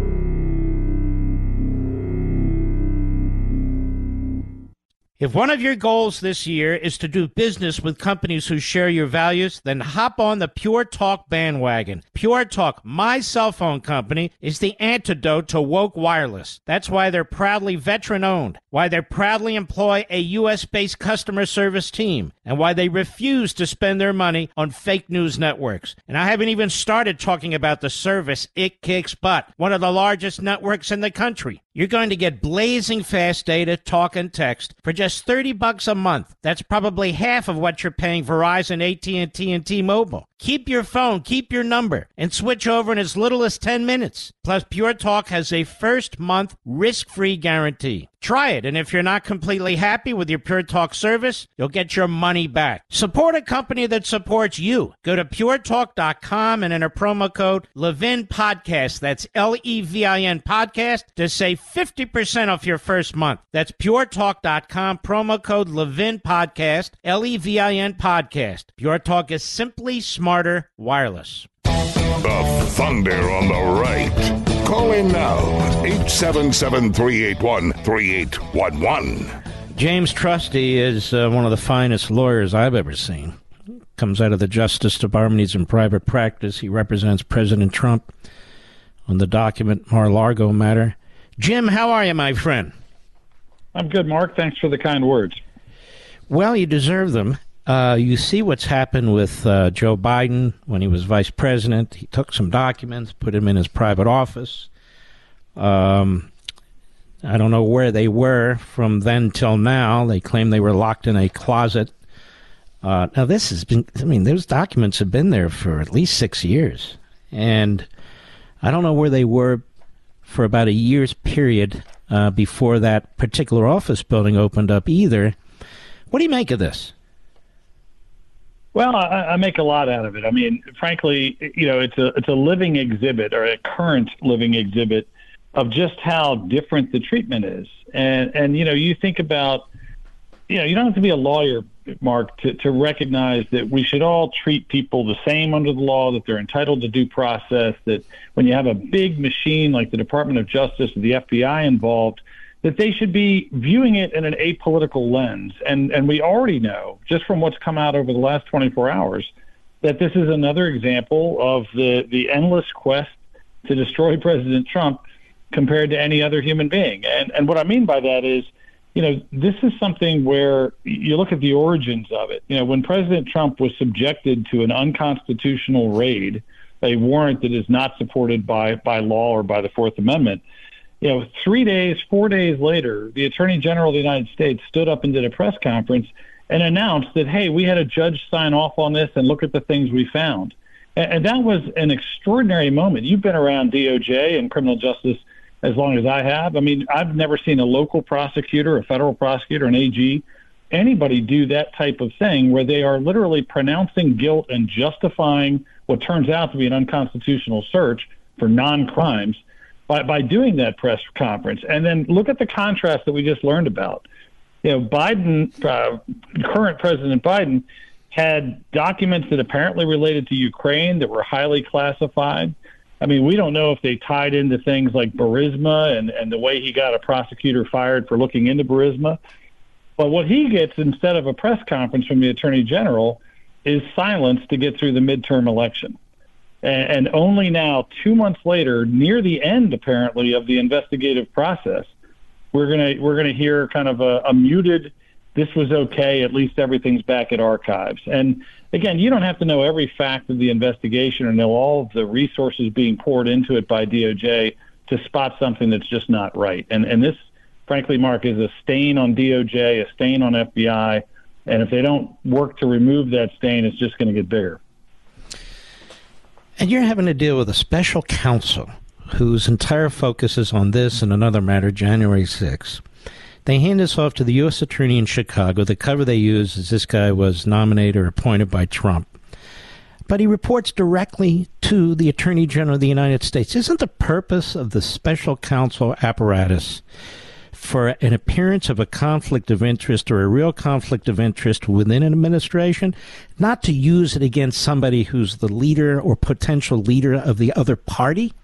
If one of your goals this year is to do business with companies who share your values, then hop on the Pure Talk bandwagon. Pure Talk, my cell phone company, is the antidote to woke wireless. That's why they're proudly veteran-owned, why they proudly employ a U S-based customer service team, and why they refuse to spend their money on fake news networks. And I haven't even started talking about the service. It kicks butt. One of the largest networks in the country. You're going to get blazing fast data, talk, and text for just thirty bucks a month. That's probably half of what you're paying Verizon, A T and T, and T-Mobile. Keep your phone, keep your number, and switch over in as little as ten minutes. Plus, Pure Talk has a first-month risk-free guarantee. Try it, and if you're not completely happy with your Pure Talk service, you'll get your money back. Support a company that supports you. Go to pure talk dot com and enter promo code Levin Podcast. That's L E V I N Podcast to save fifty percent off your first month. That's pure talk dot com, promo code Levin Podcast, L E V I N Podcast. Pure Talk is simply smarter wireless. The thunder on the right. Call in now, eight seven seven, three eight one, three eight one one. James Trusty is uh, one of the finest lawyers I've ever seen. Comes out of the Justice Department. He's in private practice. He represents President Trump on the document Mar-a-Lago matter. Jim, how are you, my friend? I'm good, Mark. Thanks for the kind words. Well, you deserve them. Uh, you see what's happened with uh, Joe Biden when he was vice president. He took some documents, put them in his private office. Um, I don't know where they were from then till now. They claim they were locked in a closet. Uh, now, this has been, I mean, those documents have been there for at least six years. And I don't know where they were for about a year's period uh, before that particular office building opened up either. What do you make of this? Well, I, I make a lot out of it. I mean, frankly, you know, it's a it's a living exhibit, or a current living exhibit, of just how different the treatment is. And and you know, you think about, you know, you don't have to be a lawyer, Mark, to, to recognize that we should all treat people the same under the law, that they're entitled to due process, that when you have a big machine like the Department of Justice or the F B I involved, that they should be viewing it in an apolitical lens. And and we already know, just from what's come out over the last twenty-four hours, that this is another example of the, the endless quest to destroy President Trump compared to any other human being. And and what I mean by that is, you know, this is something where you look at the origins of it. You know, when President Trump was subjected to an unconstitutional raid, a warrant that is not supported by, by law or by the Fourth Amendment, you know, three days, four days later, the Attorney General of the United States stood up and did a press conference and announced that, hey, we had a judge sign off on this and look at the things we found. And, and that was an extraordinary moment. You've been around D O J and criminal justice as long as I have. I mean, I've never seen a local prosecutor, a federal prosecutor, an A G, anybody do that type of thing where they are literally pronouncing guilt and justifying what turns out to be an unconstitutional search for non-crimes by, by doing that press conference. And then look at the contrast that we just learned about. You know, Biden, uh, current President Biden, had documents that apparently related to Ukraine that were highly classified. I mean, we don't know if they tied into things like Burisma and, and the way he got a prosecutor fired for looking into Burisma. But what he gets instead of a press conference from the Attorney General is silence to get through the midterm election. And, and only now, two months later, near the end, apparently, of the investigative process, we're gonna we're gonna hear kind of a, a muted, this was okay, at least everything's back at archives. And again, you don't have to know every fact of the investigation or know all of the resources being poured into it by D O J to spot something that's just not right. And and this, frankly, Mark, is a stain on D O J, a stain on F B I. And if they don't work to remove that stain, it's just going to get bigger. And you're having to deal with a special counsel whose entire focus is on this and another matter, January sixth. They hand this off to the U S attorney in Chicago. The cover they use is this guy was nominated or appointed by Trump. But he reports directly to the Attorney General of the United States. Isn't the purpose of the special counsel apparatus for an appearance of a conflict of interest or a real conflict of interest within an administration, not to use it against somebody who's the leader or potential leader of the other party?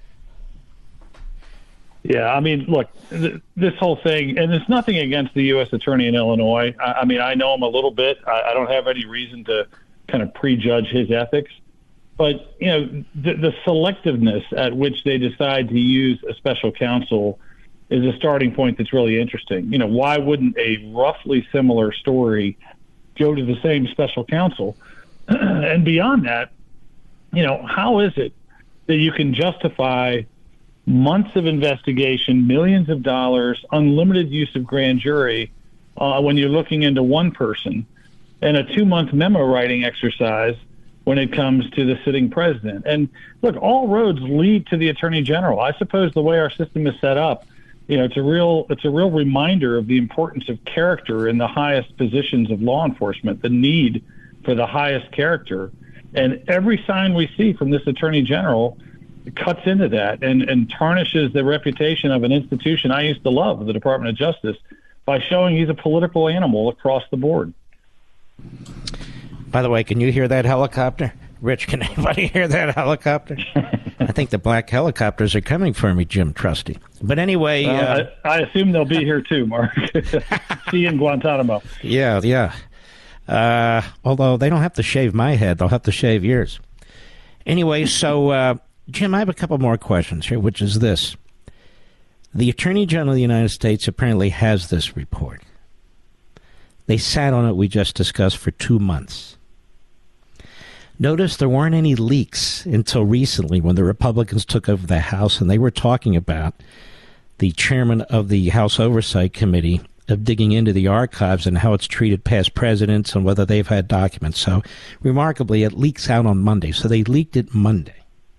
Yeah, I mean, look, th- this whole thing, and there's nothing against the U S attorney in Illinois. I, I mean, I know him a little bit. I, I don't have any reason to kind of prejudge his ethics. But, you know, the, the selectiveness at which they decide to use a special counsel is a starting point that's really interesting. You know, why wouldn't a roughly similar story go to the same special counsel? And beyond that, you know, how is it that you can justify months of investigation, millions of dollars, unlimited use of grand jury uh, when you're looking into one person, and a two-month memo writing exercise when it comes to the sitting president? And look, all roads lead to the Attorney General. I suppose the way our system is set up, you know, it's a real it's a real reminder of the importance of character in the highest positions of law enforcement, the need for the highest character. And every sign we see from this Attorney General cuts into that and, and tarnishes the reputation of an institution I used to love, the Department of Justice, by showing he's a political animal across the board. By the way, can you hear that helicopter? Rich, can anybody hear that helicopter? I think the black helicopters are coming for me, Jim Trusty. But anyway... Uh, uh, I, I assume they'll be here too, Mark. See you in Guantanamo. Yeah, yeah. Uh, although they don't have to shave my head. They'll have to shave yours. Anyway, so, uh, Jim, I have a couple more questions here, which is this. The Attorney General of the United States apparently has this report. They sat on it, we just discussed, for two months. Notice there weren't any leaks until recently when the Republicans took over the House, and they were talking about the chairman of the House Oversight Committee, of digging into the archives and how it's treated past presidents and whether they've had documents. So, remarkably, it leaks out on Monday. So they leaked it Monday.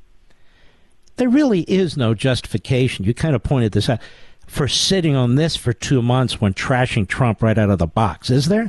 There really is no justification. You kind of pointed this out for sitting on this for two months when trashing Trump right out of the box, is there?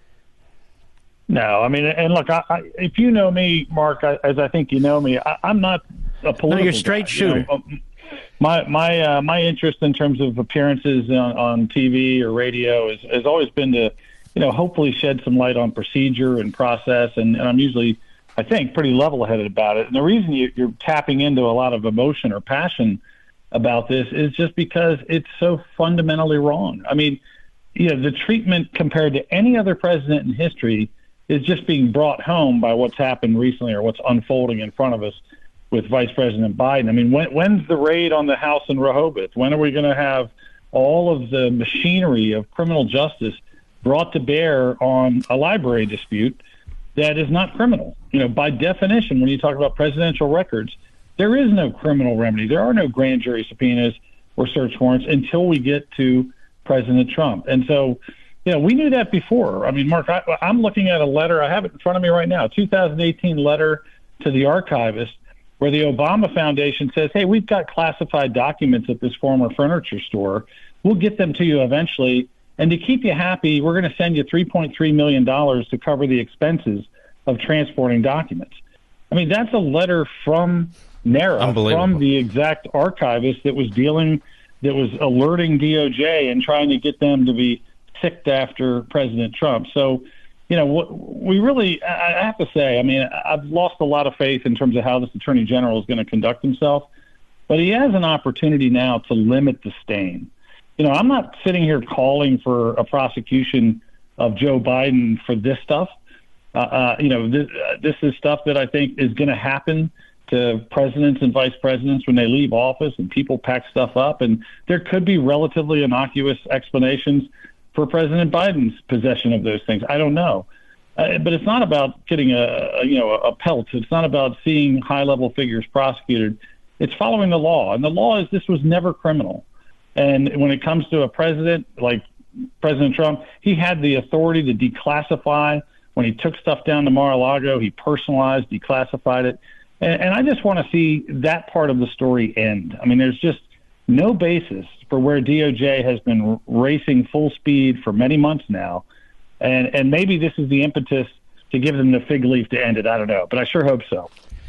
No, I mean, and look, I, I, if you know me, Mark, I, as I think you know me, I, I'm not a political. No, you're a straight guy, shooter. You know? My my uh, my interest in terms of appearances on, on T V or radio is, has always been to, you know, hopefully shed some light on procedure and process, and, and I'm usually, I think, pretty level-headed about it. And the reason you, you're tapping into a lot of emotion or passion about this is just because it's so fundamentally wrong. I mean, you know, the treatment compared to any other president in history is just being brought home by what's happened recently or what's unfolding in front of us with Vice President Biden. I mean, when, when's the raid on the House in Rehoboth? When are we going to have all of the machinery of criminal justice brought to bear on a library dispute that is not criminal? You know, by definition, when you talk about presidential records, there is no criminal remedy. There are no grand jury subpoenas or search warrants until we get to President Trump. And so, you know, we knew that before. I mean, Mark, I, I'm looking at a letter. I have it in front of me right now, two thousand eighteen letter to the archivist, where the Obama Foundation says, hey, we've got classified documents at this former furniture store. We'll get them to you eventually. And to keep you happy, we're going to send you three point three million dollars to cover the expenses of transporting documents. I mean, that's a letter from NARA, from the exact archivist that was dealing, that was alerting D O J and trying to get them to be sicked after President Trump. So, you know, we really, I have to say, I mean, I've lost a lot of faith in terms of how this Attorney General is going to conduct himself, but he has an opportunity now to limit the stain. You know, I'm not sitting here calling for a prosecution of Joe Biden for this stuff. Uh, uh, you know, this, uh, this is stuff that I think is going to happen to presidents and vice presidents when they leave office and people pack stuff up. And there could be relatively innocuous explanations for President Biden's possession of those things. I don't know. Uh, but it's not about getting a, a, you know, a pelt. It's not about seeing high-level figures prosecuted. It's following the law. And the law is this was never criminal. And when it comes to a president like President Trump, he had the authority to declassify. When he took stuff down to Mar-a-Lago, he personalized, declassified it. And, and I just want to see that part of the story end. I mean, there's just no basis for where D O J has been racing full speed for many months now. And, and maybe this is the impetus to give them the fig leaf to end it. I don't know, but I sure hope so.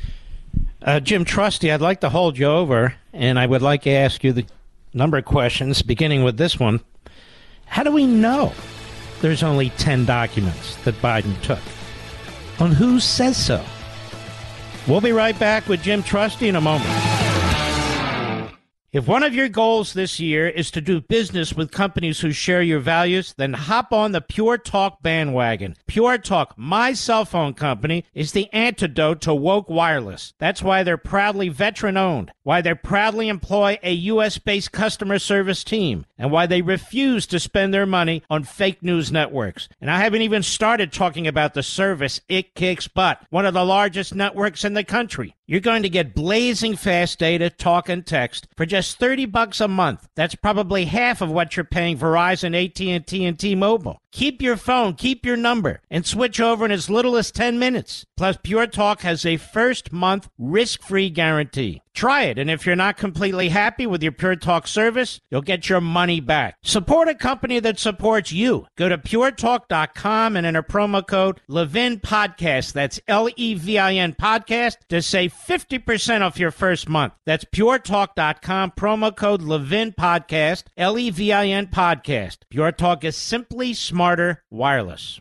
Uh, Jim Trusty, I'd like to hold you over, and I would like to ask you the number of questions, beginning with this one. How do we know there's only ten documents that Biden took? On who says so? We'll be right back with Jim Trusty in a moment. If one of your goals this year is to do business with companies who share your values, then hop on the Pure Talk bandwagon. Pure Talk, my cell phone company, is the antidote to woke wireless. That's why they're proudly veteran-owned, why they proudly employ a U S-based customer service team, and why they refuse to spend their money on fake news networks. And I haven't even started talking about the service it kicks butt, one of the largest networks in the country. You're going to get blazing fast data, talk, and text for just thirty bucks a month. That's probably half of what you're paying Verizon, A T and T, and T-Mobile. Keep your phone, keep your number, and switch over in as little as ten minutes. Plus, Pure Talk has a first-month risk-free guarantee. Try it, and if you're not completely happy with your Pure Talk service, you'll get your money back. Support a company that supports you. Go to pure talk dot com and enter promo code Levin Podcast. That's L E V I N Podcast to save fifty percent off your first month. That's pure talk dot com, promo code Levin Podcast, L E V I N Podcast. Pure Talk is simply smarter wireless.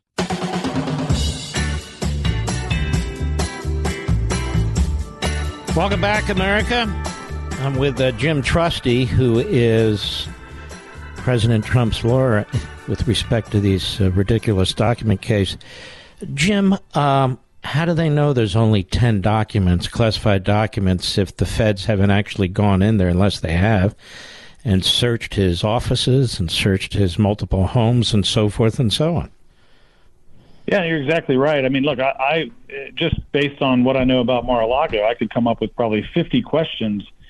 Welcome back, America. I'm with uh, Jim Trusty, who is President Trump's lawyer with respect to these uh, ridiculous document case. Jim, um, how do they know there's only ten documents, classified documents, if the feds haven't actually gone in there, unless they have, and searched his offices and searched his multiple homes and so forth and so on? Yeah, you're exactly right. I mean, look, I, I just based on what I know about Mar-a-Lago, I could come up with probably fifty questions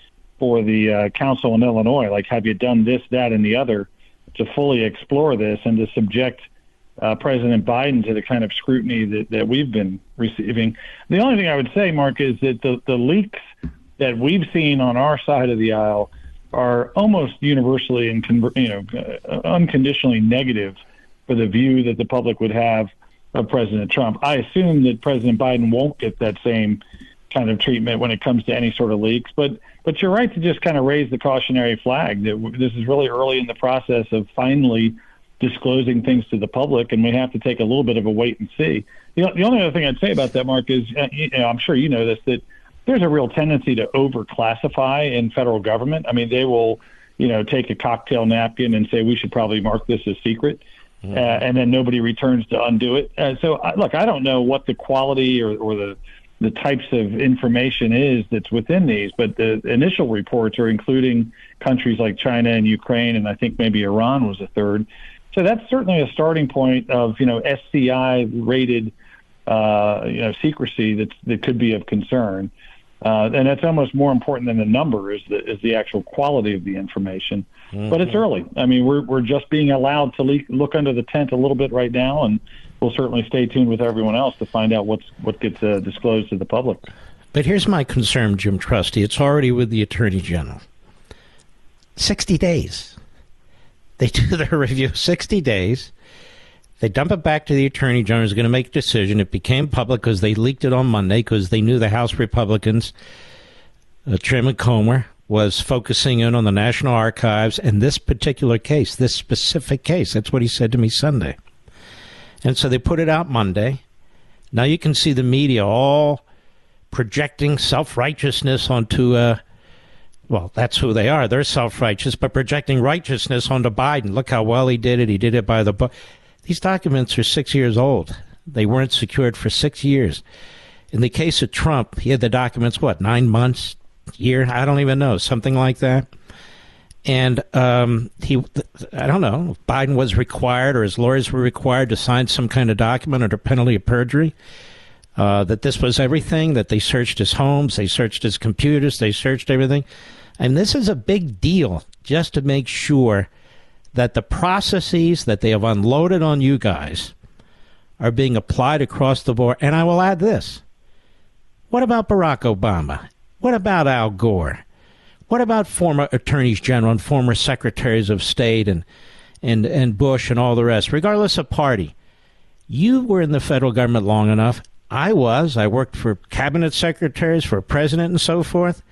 for the uh, council in Illinois. Like, have you done this, that, and the other to fully explore this and to subject uh, President Biden to the kind of scrutiny that, that we've been receiving? The only thing I would say, Mark, is that the, the leaks that we've seen on our side of the aisle are almost universally and you know uh, unconditionally negative for the view that the public would have of President Trump. I assume that President Biden won't get that same kind of treatment when it comes to any sort of leaks. But but you're right to just kind of raise the cautionary flag that this is really early in the process of finally disclosing things to the public, and we have to take a little bit of a wait and see. You know, the only other thing I'd say about that, Mark, is uh, you know, I'm sure you know this, that there's a real tendency to over-classify in federal government. I mean, they will, you know, take a cocktail napkin and say we should probably mark this as secret, mm-hmm. uh, and then nobody returns to undo it. Uh, so, uh, look, I don't know what the quality or, or the the types of information is that's within these, but the initial reports are including countries like China and Ukraine, and I think maybe Iran was a third. So that's certainly a starting point of, you know, S C I-rated, uh, you know, secrecy that's, that could be of concern. Uh, and that's almost more important than the number is the, is the actual quality of the information. Mm-hmm. But it's early. I mean, we're we're just being allowed to leak, look under the tent a little bit right now, and we'll certainly stay tuned with everyone else to find out what's what gets uh, disclosed to the public. But here's my concern, Jim Trusty. It's already with the Attorney General. sixty days. They do their review, sixty days. They dump it back to the Attorney General, who's going to make a decision. It became public because they leaked it on Monday because they knew the House Republicans, uh, Chairman Comer, was focusing in on the National Archives and this particular case, this specific case. That's what he said to me Sunday. And so they put it out Monday. Now you can see the media all projecting self-righteousness onto, uh, well, that's who they are. They're self-righteous, but projecting righteousness onto Biden. Look how well he did it. He did it by the book. These documents are six years old. They weren't secured for six years. In the case of Trump, he had the documents, what, nine months, year? I don't even know, something like that. And um, he, I don't know, if Biden was required or his lawyers were required to sign some kind of document under penalty of perjury, uh, that this was everything, that they searched his homes, they searched his computers, they searched everything. And this is a big deal just to make sure that the processes that they have unloaded on you guys are being applied across the board. And I will add this. What about Barack Obama? What about Al Gore? What about former attorneys general and former secretaries of state and, and, and Bush and all the rest, regardless of party? You were in the federal government long enough. I was. I worked for cabinet secretaries, for a president and so forth.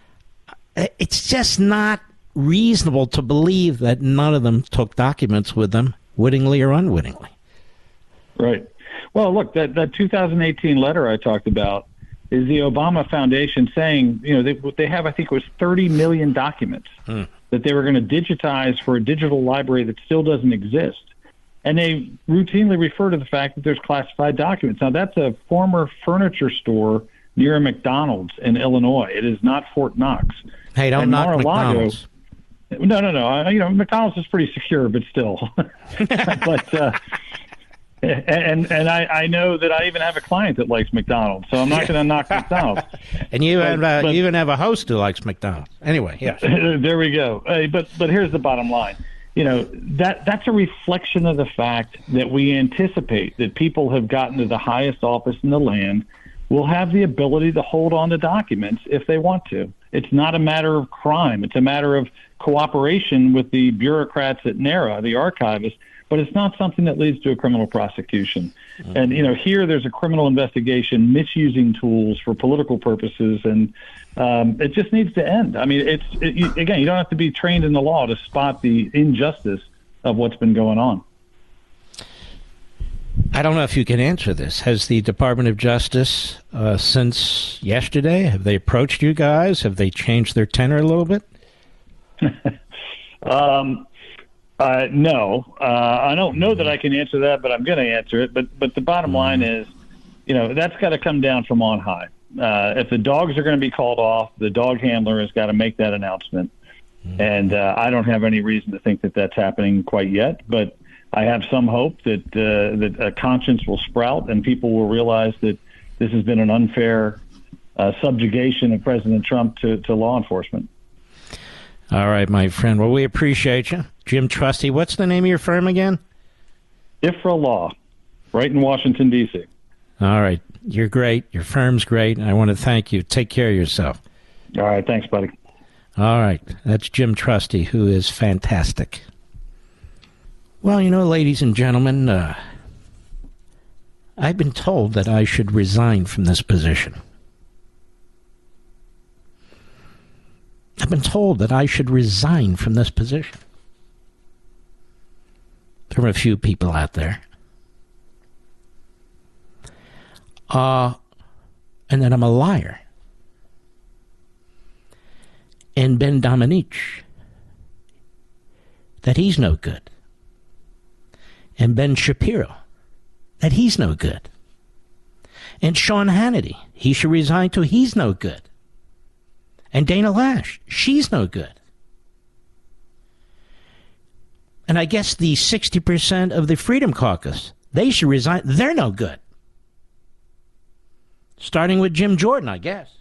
It's just not reasonable to believe that none of them took documents with them, wittingly or unwittingly. Right. Well, look, that, that two thousand eighteen letter I talked about is the Obama Foundation saying, you know, they, they have, I think it was thirty million documents hmm. that they were going to digitize for a digital library that still doesn't exist. And they routinely refer to the fact that there's classified documents. Now, that's a former furniture store near a McDonald's in Illinois. It is not Fort Knox. Hey, don't and knock Mar-a-Lago, McDonald's. No, no, no. I, you know, McDonald's is pretty secure, but still. but uh, and and I, I know that I even have a client that likes McDonald's, so I'm not going to knock McDonald's. And you, but, have, uh, but, you even have a host who likes McDonald's. Anyway, yeah. There we go. Uh, but but here's the bottom line. You know, that that's a reflection of the fact that we anticipate that people have gotten to the highest office in the land will have the ability to hold on to documents if they want to. It's not a matter of crime. It's a matter of cooperation with the bureaucrats at NARA, the archivists, but it's not something that leads to a criminal prosecution. Mm-hmm. And, you know, here there's a criminal investigation misusing tools for political purposes, and um, it just needs to end. I mean, it's it, you, again, you don't have to be trained in the law to spot the injustice of what's been going on. I don't know if you can answer this. Has the Department of Justice, uh, since yesterday, have they approached you guys? Have they changed their tenor a little bit? um, uh, no. Uh, I don't know that I can answer that, but I'm going to answer it. But but the bottom line is, you know, that's got to come down from on high. Uh, if the dogs are going to be called off, the dog handler has got to make that announcement. Mm-hmm. And uh, I don't have any reason to think that that's happening quite yet, but I have some hope that uh, that a conscience will sprout and people will realize that this has been an unfair uh, subjugation of President Trump to, to law enforcement. All right, my friend. Well, we appreciate you. Jim Trusty, what's the name of your firm again? I F R A Law, right in Washington, D C All right. You're great. Your firm's great. And I want to thank you. Take care of yourself. All right. Thanks, buddy. All right. That's Jim Trusty, who is fantastic. Well, you know, ladies and gentlemen, uh, I've been told that I should resign from this position. I've been told that I should resign from this position. There are a few people out there. Uh, and that I'm a liar. And Ben Domenech, that he's no good. And Ben Shapiro, that he's no good. And Sean Hannity, he should resign too, he's no good. And Dana Lash, she's no good. And I guess the sixty percent of the Freedom Caucus, they should resign. They're no good. Starting with Jim Jordan, I guess.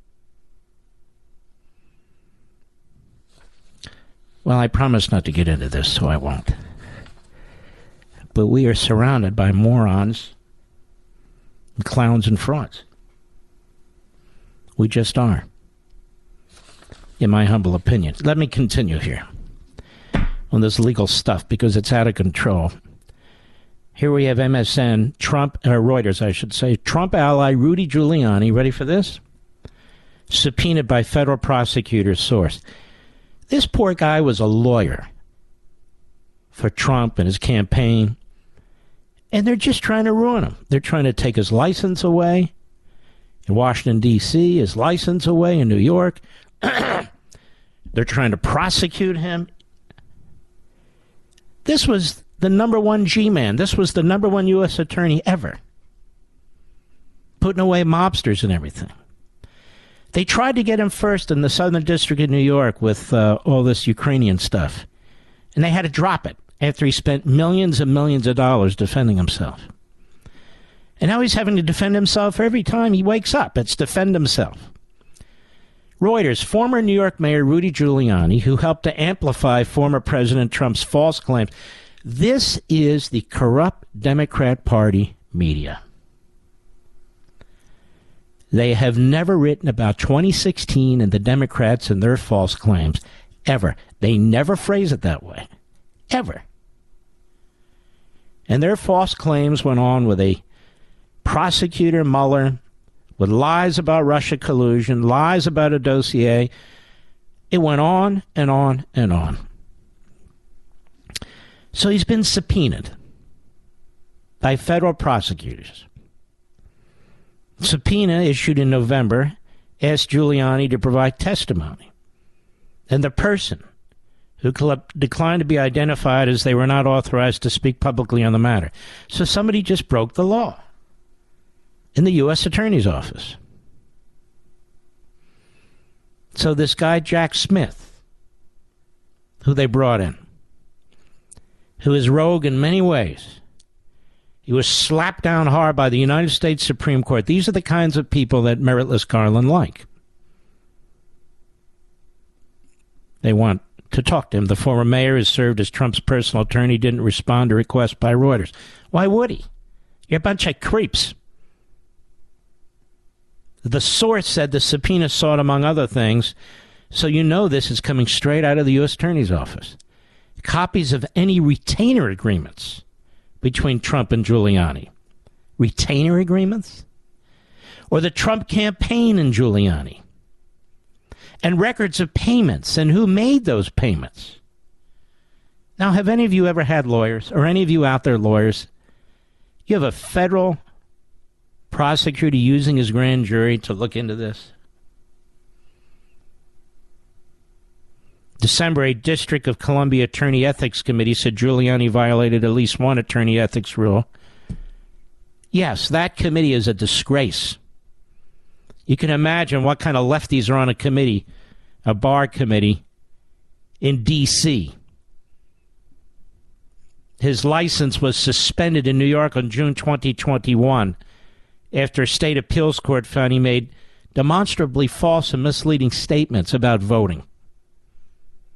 Well, I promised not to get into this, so I won't. But we are surrounded by morons, and clowns, and frauds. We just are. In my humble opinion. Let me continue here on this legal stuff because it's out of control. Here we have M S N, Trump, or Reuters, I should say. Trump ally Rudy Giuliani, ready for this? Subpoenaed by federal prosecutors, source. This poor guy was a lawyer for Trump and his campaign, and they're just trying to ruin him. They're trying to take his license away in Washington, D C, his license away in New York. They're trying to prosecute him. This was the number one G-man. This was the number one U S attorney ever. Putting away mobsters and everything. They tried to get him first in the Southern District of New York with uh, all this Ukrainian stuff. And they had to drop it after he spent millions and millions of dollars defending himself. And now he's having to defend himself every time he wakes up. It's defend himself. Reuters, former New York Mayor Rudy Giuliani, who helped to amplify former President Trump's false claims. This is the corrupt Democrat Party media. They have never written about twenty sixteen and the Democrats and their false claims, ever. They never phrase it that way, ever. And their false claims went on with a prosecutor, Mueller, with lies about Russia collusion, lies about a dossier. It went on and on and on. So he's been subpoenaed by federal prosecutors. Subpoena issued in November asked Giuliani to provide testimony. And the person who declined to be identified as they were not authorized to speak publicly on the matter. So somebody just broke the law in the U S Attorney's Office. So this guy, Jack Smith, who they brought in, who is rogue in many ways, he was slapped down hard by the United States Supreme Court. These are the kinds of people that Meritless Garland like. They want to talk to him. The former mayor has served as Trump's personal attorney, didn't respond to requests by Reuters. Why would he? You're a bunch of creeps. The source said the subpoena sought, among other things, so you know this is coming straight out of the U S Attorney's Office. Copies of any retainer agreements between Trump and Giuliani. Retainer agreements? Or the Trump campaign and Giuliani. And records of payments and who made those payments. Now, have any of you ever had lawyers, or any of you out there lawyers? You have a federal prosecutor using his grand jury to look into this? December, a District of Columbia Attorney Ethics Committee said Giuliani violated at least one attorney ethics rule. Yes, that committee is a disgrace. You can imagine what kind of lefties are on a committee, a bar committee in D C His license was suspended in New York on June twenty twenty-one after a state appeals court found he made demonstrably false and misleading statements about voting.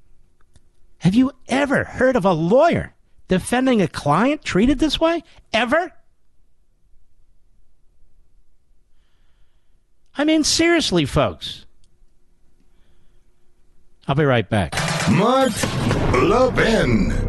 Have you ever heard of a lawyer defending a client treated this way? Ever? I mean, seriously, folks. I'll be right back. Mark Levin.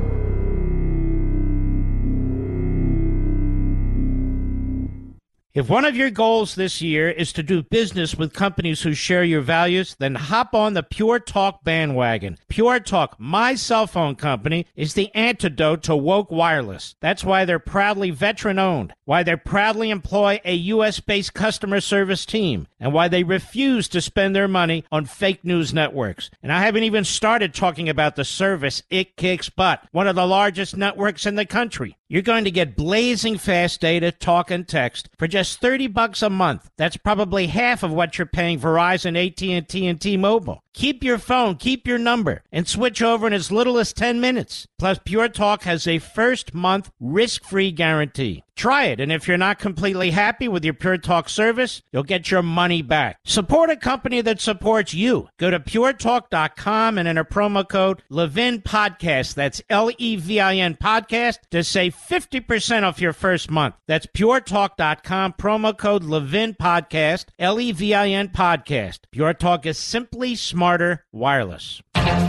If one of your goals this year is to do business with companies who share your values, then hop on the Pure Talk bandwagon. Pure Talk, my cell phone company, is the antidote to woke wireless. That's why they're proudly veteran-owned, why they proudly employ a U S-based customer service team, and why they refuse to spend their money on fake news networks. And I haven't even started talking about the service it kicks butt, one of the largest networks in the country. You're going to get blazing fast data, talk, and text for just thirty bucks a month. That's probably half of what you're paying Verizon, A T and T, and T-Mobile. Keep your phone, keep your number, and switch over in as little as ten minutes. Plus, Pure Talk has a first-month risk-free guarantee. Try it, and if you're not completely happy with your Pure Talk service, you'll get your money back. Support a company that supports you. Go to pure talk dot com and enter promo code Levin Podcast. That's L E V I N Podcast to save fifty percent off your first month. That's pure talk dot com, promo code Levin Podcast, L E V I N Podcast. Pure Talk is simply smarter wireless.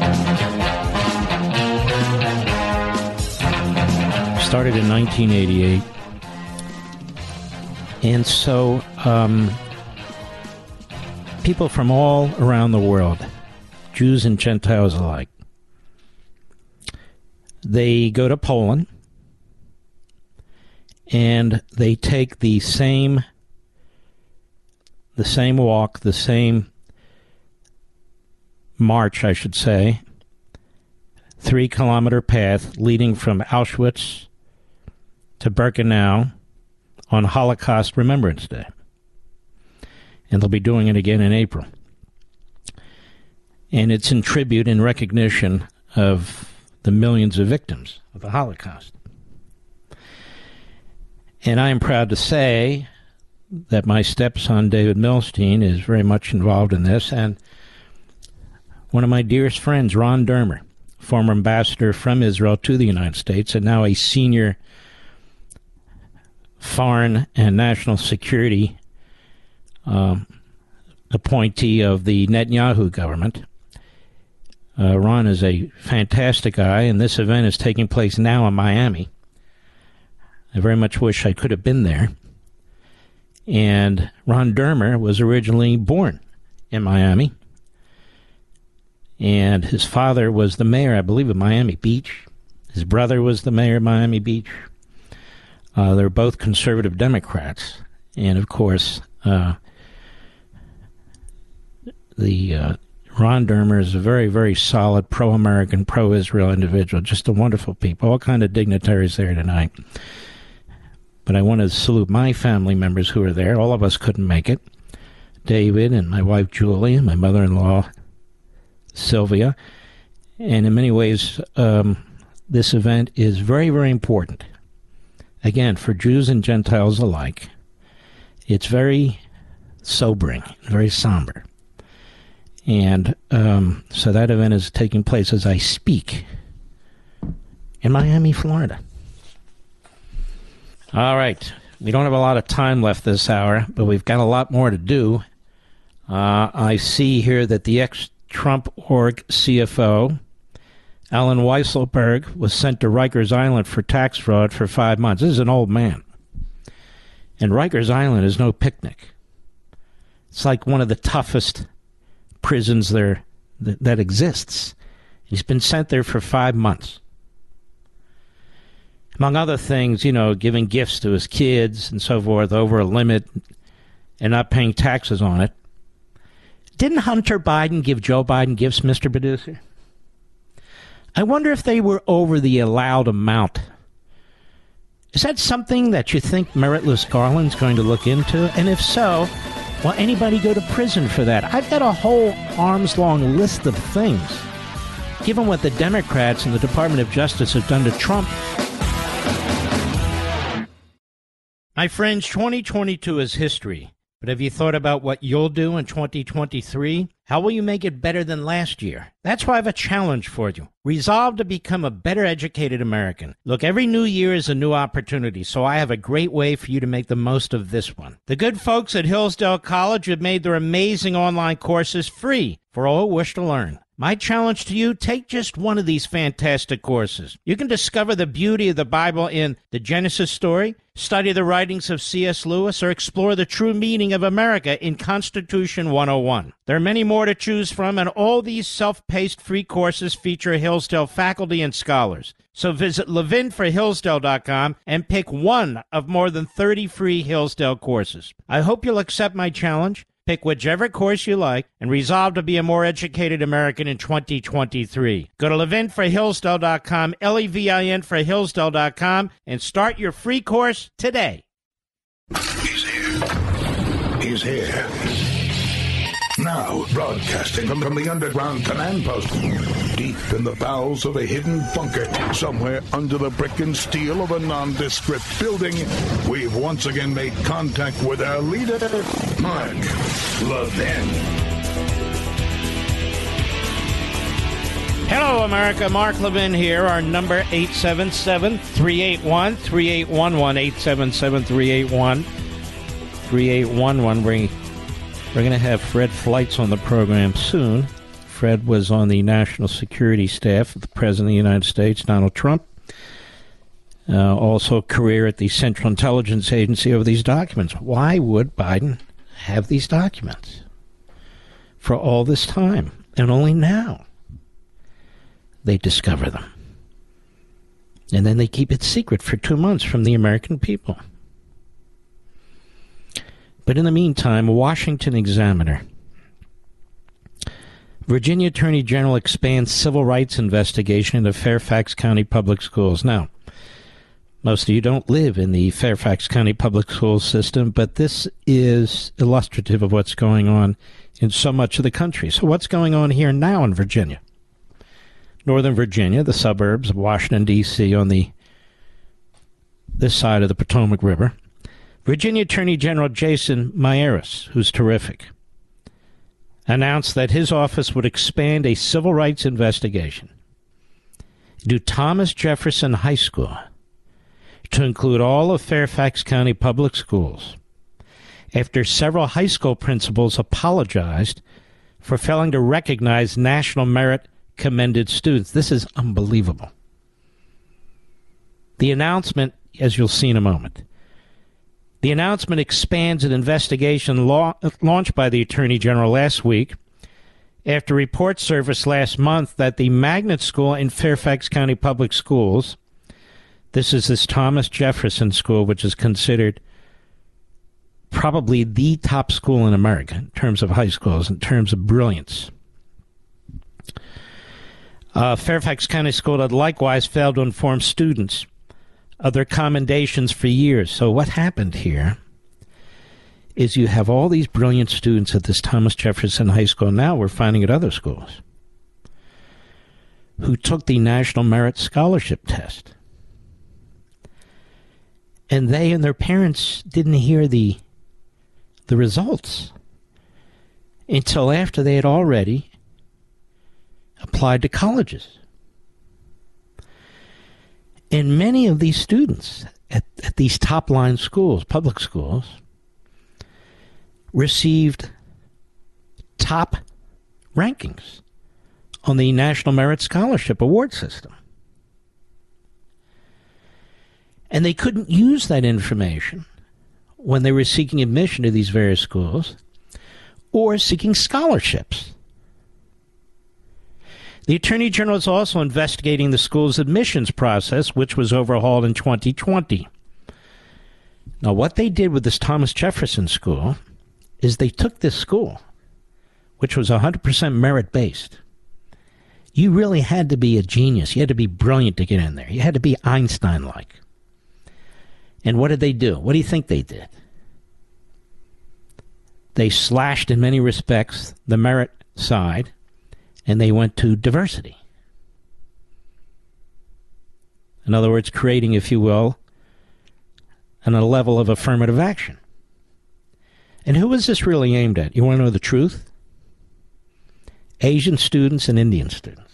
Started in nineteen eighty-eight. And so um, people from all around the world, Jews and Gentiles alike, they go to Poland and they take the same the same walk, the same march, I should say, three-kilometer path leading from Auschwitz to Birkenau on Holocaust Remembrance Day. And they'll be doing it again in April. And it's in tribute and recognition of the millions of victims of the Holocaust. And I am proud to say that my stepson, David Milstein, is very much involved in this. And one of my dearest friends, Ron Dermer, former ambassador from Israel to the United States, and now a senior foreign and national security um, appointee of the Netanyahu government. Uh, Ron is a fantastic guy, and this event is taking place now in Miami. I very much wish I could have been there. And Ron Dermer was originally born in Miami, and his father was the mayor, I believe, of Miami Beach. His brother was the mayor of Miami Beach. Uh, they're both conservative Democrats, and of course, uh, the uh, Ron Dermer is a very, very solid pro-American, pro-Israel individual. Just a wonderful people. All kind of dignitaries there tonight. But I want to salute my family members who are there. All of us couldn't make it. David and my wife Julie and my mother-in-law Sylvia. And in many ways, um, this event is very, very important. Again, for Jews and Gentiles alike, it's very sobering, very somber. And um, so that event is taking place as I speak in Miami, Florida. All right. We don't have a lot of time left this hour, but we've got a lot more to do. Uh, I see here that the ex-Trump org C F O, Alan Weisselberg, was sent to Rikers Island for tax fraud for five months. This is an old man. And Rikers Island is no picnic. It's like one of the toughest prisons there that, that exists. He's been sent there for five months. Among other things, you know, giving gifts to his kids and so forth over a limit and not paying taxes on it. Didn't Hunter Biden give Joe Biden gifts, Mister Producer? I wonder if they were over the allowed amount. Is that something that you think Meritless Garland's going to look into? And if so, will anybody go to prison for that? I've got a whole arms-long list of things, given what the Democrats and the Department of Justice have done to Trump. My friends, twenty twenty-two is history. But have you thought about what you'll do in twenty twenty-three? How will you make it better than last year? That's why I have a challenge for you. Resolve to become a better educated American. Look, every new year is a new opportunity, so I have a great way for you to make the most of this one. The good folks at Hillsdale College have made their amazing online courses free for all who wish to learn. My challenge to you, take just one of these fantastic courses. You can discover the beauty of the Bible in the Genesis story, study the writings of C S Lewis, or explore the true meaning of America in Constitution one oh one. There are many more to choose from, and all these self-paced free courses feature Hillsdale faculty and scholars. So visit levin for hillsdale dot com and pick one of more than thirty free Hillsdale courses. I hope you'll accept my challenge. Pick whichever course you like and resolve to be a more educated American in twenty twenty-three. Go to levin for hillsdale dot com, L E V I N for hillsdale dot com, and start your free course today. He's here. He's here. Now, broadcasting from, from the underground command post, deep in the bowels of a hidden bunker, somewhere under the brick and steel of a nondescript building, we've once again made contact with our leader, Mark Levin. Hello, America. Mark Levin here. Our number, eight seven seven, three eight one, three eight one one, eight seven seven, three eight one, three eight one one. We're, we're going to have Fred Fleitz on the program soon. Fred was on the national security staff of the President of the United States, Donald Trump. Uh, also a career at the Central Intelligence Agency over these documents. Why would Biden have these documents for all this time? And only now they discover them. And then they keep it secret for two months from the American people. But in the meantime, Washington Examiner. Virginia Attorney General expands civil rights investigation into Fairfax County Public Schools. Now, most of you don't live in the Fairfax County Public Schools system, but this is illustrative of what's going on in so much of the country. So what's going on here now in Virginia? Northern Virginia, the suburbs of Washington, D C on the this side of the Potomac River. Virginia Attorney General Jason Miyares, who's terrific, announced that his office would expand a civil rights investigation to Thomas Jefferson High School to include all of Fairfax County Public Schools after several high school principals apologized for failing to recognize national merit commended students. This is unbelievable. The announcement, as you'll see in a moment, the announcement expands an investigation law, launched by the Attorney General last week after reports surfaced last month that the magnet school in Fairfax County Public Schools, this is this Thomas Jefferson School, which is considered probably the top school in America in terms of high schools, in terms of brilliance. Uh, Fairfax County School had likewise failed to inform students of their commendations for years. So what happened here is you have all these brilliant students at this Thomas Jefferson High School, now we're finding at other schools, who took the National Merit Scholarship Test. And they and their parents didn't hear the the results until after they had already applied to colleges. And many of these students at, at these top-line schools, public schools, received top rankings on the National Merit Scholarship Award system. And they couldn't use that information when they were seeking admission to these various schools or seeking scholarships. The Attorney General is also investigating the school's admissions process, which was overhauled in twenty twenty. Now, what they did with this Thomas Jefferson School is they took this school, which was one hundred percent merit-based. You really had to be a genius. You had to be brilliant to get in there. You had to be Einstein-like. And what did they do? What do you think they did? They slashed, in many respects, the merit side, and they went to diversity. In other words, creating, if you will, an, a level of affirmative action. And who was this really aimed at? You want to know the truth? Asian students and Indian students.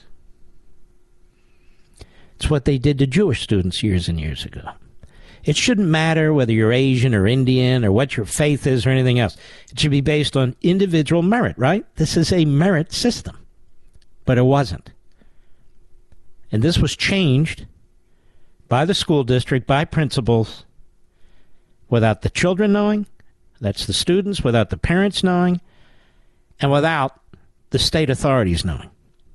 It's what they did to Jewish students years and years ago. It shouldn't matter whether you're Asian or Indian or what your faith is or anything else. It should be based on individual merit, right? This is a merit system. But it wasn't. And this was changed by the school district, by principals, without the children knowing, that's the students, without the parents knowing, and without the state authorities knowing.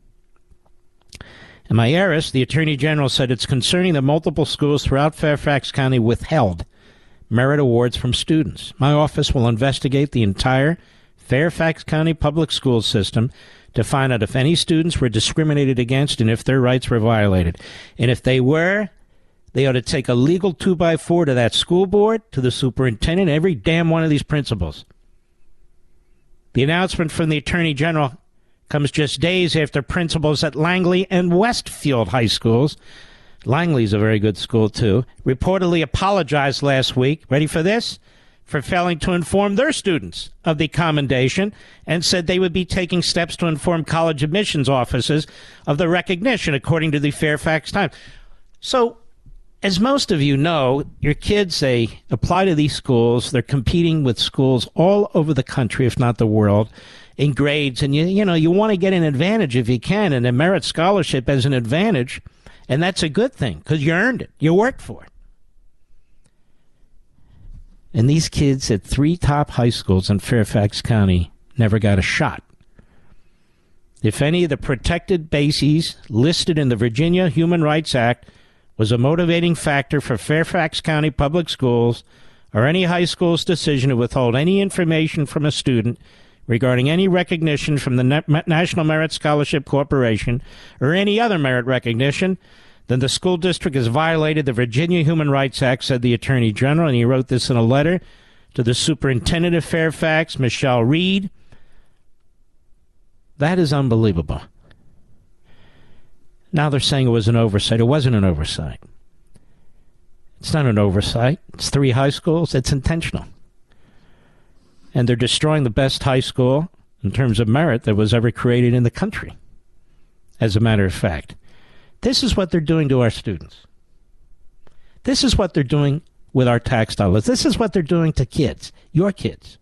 In my Mayeris, the Attorney General said it's concerning that multiple schools throughout Fairfax County withheld merit awards from students. My office will investigate the entire Fairfax County public school system to find out if any students were discriminated against and if their rights were violated. And if they were, they ought to take a legal two by four to that school board, to the superintendent, every damn one of these principals. The announcement from the Attorney General comes just days after principals at Langley and Westfield high schools, Langley's a very good school too, reportedly apologized last week, ready for this, for failing to inform their students of the commendation, and said they would be taking steps to inform college admissions offices of the recognition, according to the Fairfax Times. So, as most of you know, your kids, they apply to these schools. They're competing with schools all over the country, if not the world, in grades. And, you, you know, you want to get an advantage if you can. And a merit scholarship as an advantage. And that's a good thing because you earned it. You worked for it. And these kids at three top high schools in Fairfax County never got a shot. If any of the protected bases listed in the Virginia Human Rights Act was a motivating factor for Fairfax County Public Schools or any high school's decision to withhold any information from a student regarding any recognition from the National Merit Scholarship Corporation or any other merit recognition, then the school district has violated the Virginia Human Rights Act, said the Attorney General, and he wrote this in a letter to the Superintendent of Fairfax, Michelle Reed. That is unbelievable. Now they're saying it was an oversight. It wasn't an oversight. It's not an oversight. It's three high schools. It's intentional. And they're destroying the best high school in terms of merit that was ever created in the country, as a matter of fact. This is what they're doing to our students. This is what they're doing with our tax dollars. This is what they're doing to kids, your kids.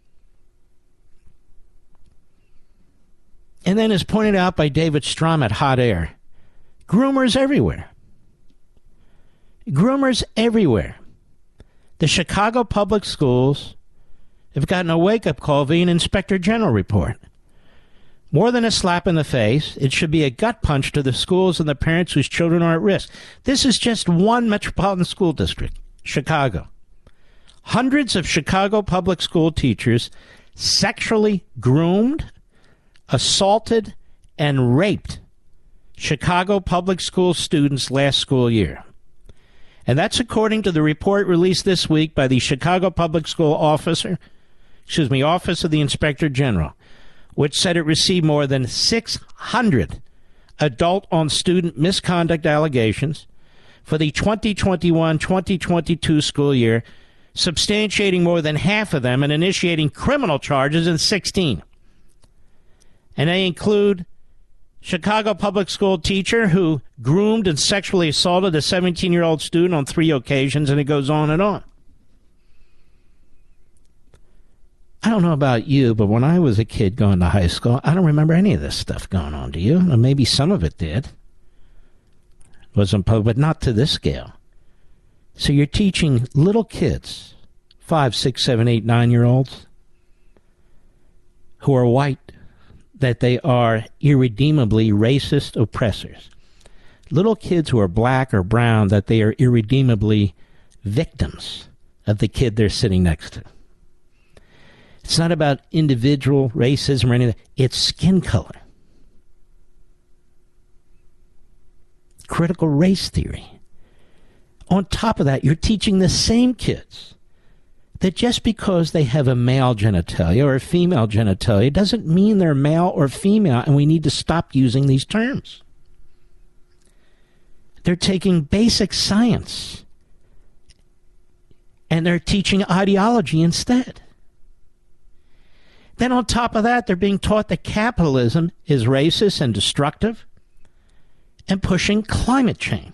And then, as pointed out by David Strom at Hot Air, groomers everywhere. Groomers everywhere. The Chicago Public Schools have gotten a wake-up call via an Inspector General report. More than a slap in the face, it should be a gut punch to the schools and the parents whose children are at risk. This is just one metropolitan school district, Chicago. Hundreds of Chicago public school teachers sexually groomed, assaulted, and raped Chicago public school students last school year. And that's according to the report released this week by the Chicago Public School Officer, excuse me, Office of the Inspector General, which said it received more than six hundred adult on student misconduct allegations for the twenty twenty-one twenty twenty-two school year, substantiating more than half of them and initiating criminal charges in sixteen. And they include Chicago public school teacher who groomed and sexually assaulted a seventeen-year-old student on three occasions, and it goes on and on. I don't know about you, but when I was a kid going to high school, I don't remember any of this stuff going on. Do you? Or maybe some of it did. It wasn't public, but not to this scale. So you're teaching little kids, five, six, seven, eight, nine-year-olds, who are white, that they are irredeemably racist oppressors. Little kids who are black or brown, that they are irredeemably victims of the kid they're sitting next to. It's not about individual racism or anything. It's skin color. Critical race theory. On top of that, you're teaching the same kids that just because they have a male genitalia or a female genitalia doesn't mean they're male or female, and we need to stop using these terms. They're taking basic science, and they're teaching ideology instead. Then on top of that, they're being taught that capitalism is racist and destructive and pushing climate change.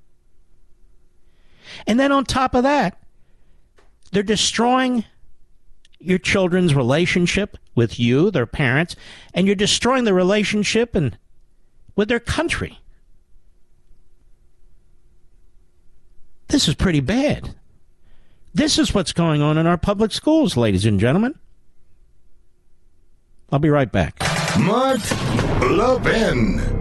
And then on top of that, they're destroying your children's relationship with you, their parents, and you're destroying the relationship and with their country. This is pretty bad. This is what's going on in our public schools, ladies and gentlemen. I'll be right back. Mark Levin.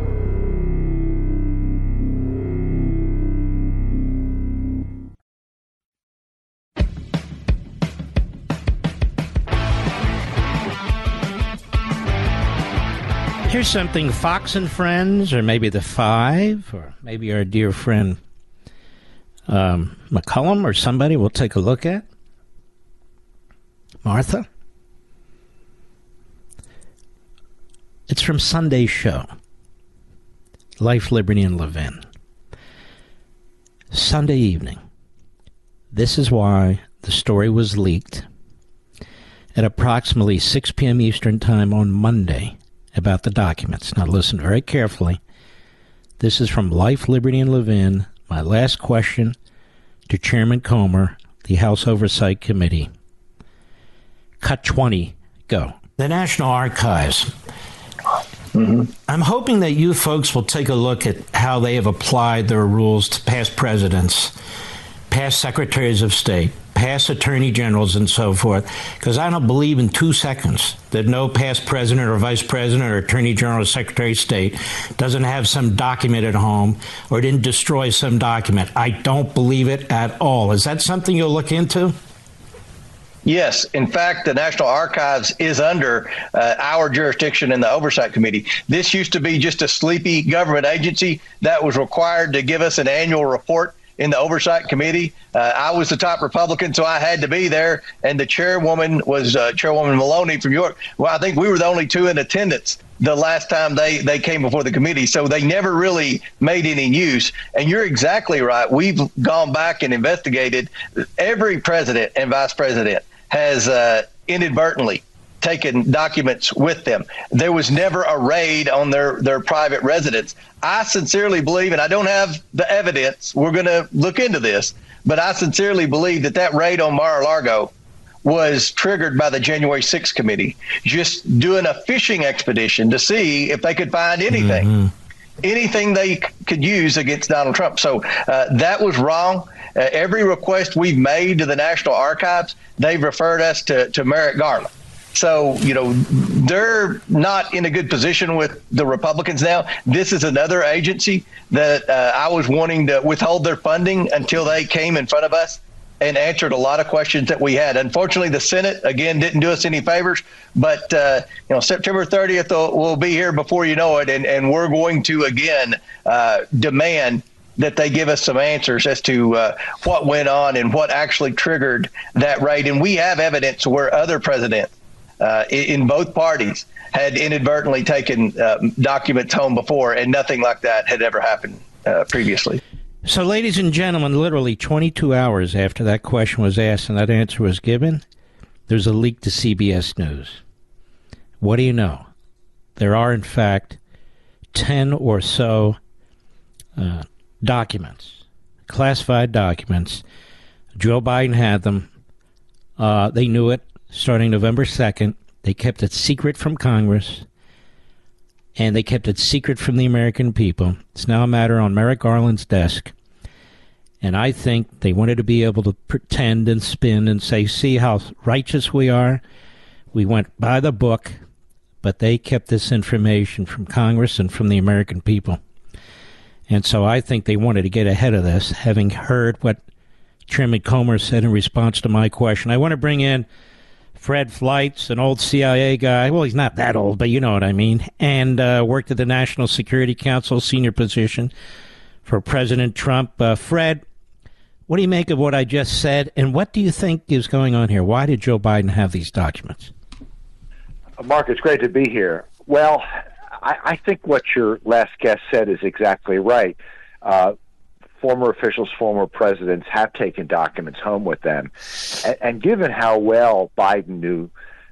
Here's something Fox and Friends, or maybe The Five, or maybe our dear friend um, McCullum or somebody will take a look at. Martha? It's from Sunday's show, Life, Liberty, and Levin. Sunday evening. This is why the story was leaked at approximately six p.m. Eastern Time on Monday about the documents. Now listen very carefully. This is from Life, Liberty, and Levin. My last question to Chairman Comer, the House Oversight Committee. Cut twenty. Go. The National Archives. Mm-hmm. I'm hoping that you folks will take a look at how they have applied their rules to past presidents, past secretaries of state, past attorney generals, and so forth, because I don't believe in two seconds that no past president or vice president or attorney general or secretary of state doesn't have some document at home or didn't destroy some document. I don't believe it at all. Is that something you'll look into? Yes. In fact, the National Archives is under uh, our jurisdiction in the Oversight Committee. This used to be just a sleepy government agency that was required to give us an annual report in the Oversight Committee. Uh, I was the top Republican, so I had to be there. And the chairwoman was uh, Chairwoman Maloney from York. Well, I think we were the only two in attendance the last time they, they came before the committee. So they never really made any use. And you're exactly right. We've gone back and investigated. Every president and vice president has uh, inadvertently taken documents with them. There was never a raid on their, their private residence. I sincerely believe, and I don't have the evidence, we're going to look into this, but I sincerely believe that that raid on Mar-a-Lago was triggered by the January sixth committee, just doing a fishing expedition to see if they could find anything, mm-hmm. anything they c- could use against Donald Trump. So uh, that was wrong. Uh, every request we've made to the National Archives, they've referred us to, to Merrick Garland. So, you know, they're not in a good position with the Republicans now. This is another agency that uh, I was wanting to withhold their funding until they came in front of us and answered a lot of questions that we had. Unfortunately, the Senate, again, didn't do us any favors. But, uh, you know, September thirtieth will we'll be here before you know it. And, and we're going to, again, uh, demand that they give us some answers as to uh, what went on and what actually triggered that raid. And we have evidence where other presidents uh, in, in both parties had inadvertently taken uh, documents home before, and nothing like that had ever happened uh, previously. So, ladies and gentlemen, literally twenty-two hours after that question was asked and that answer was given, there's a leak to C B S News. What do you know? There are, in fact, ten or so uh, documents, classified documents. Joe Biden had them. Uh, they knew it starting November second. They kept it secret from Congress, and they kept it secret from the American people. It's now a matter on Merrick Garland's desk. And I think they wanted to be able to pretend and spin and say, see how righteous we are. We went by the book, but they kept this information from Congress and from the American people. And so I think they wanted to get ahead of this, having heard what Chairman Comer said in response to my question. I want to bring in Fred Fleitz, an old C I A guy. Well, he's not that old, but you know what I mean. And uh, worked at the National Security Council, senior position for President Trump. Uh, Fred, what do you make of what I just said? And what do you think is going on here? Why did Joe Biden have these documents? Mark, it's great to be here. Well, I, I think what your last guest said is exactly right. Uh, former officials, former presidents have taken documents home with them. And, and given how well Biden knew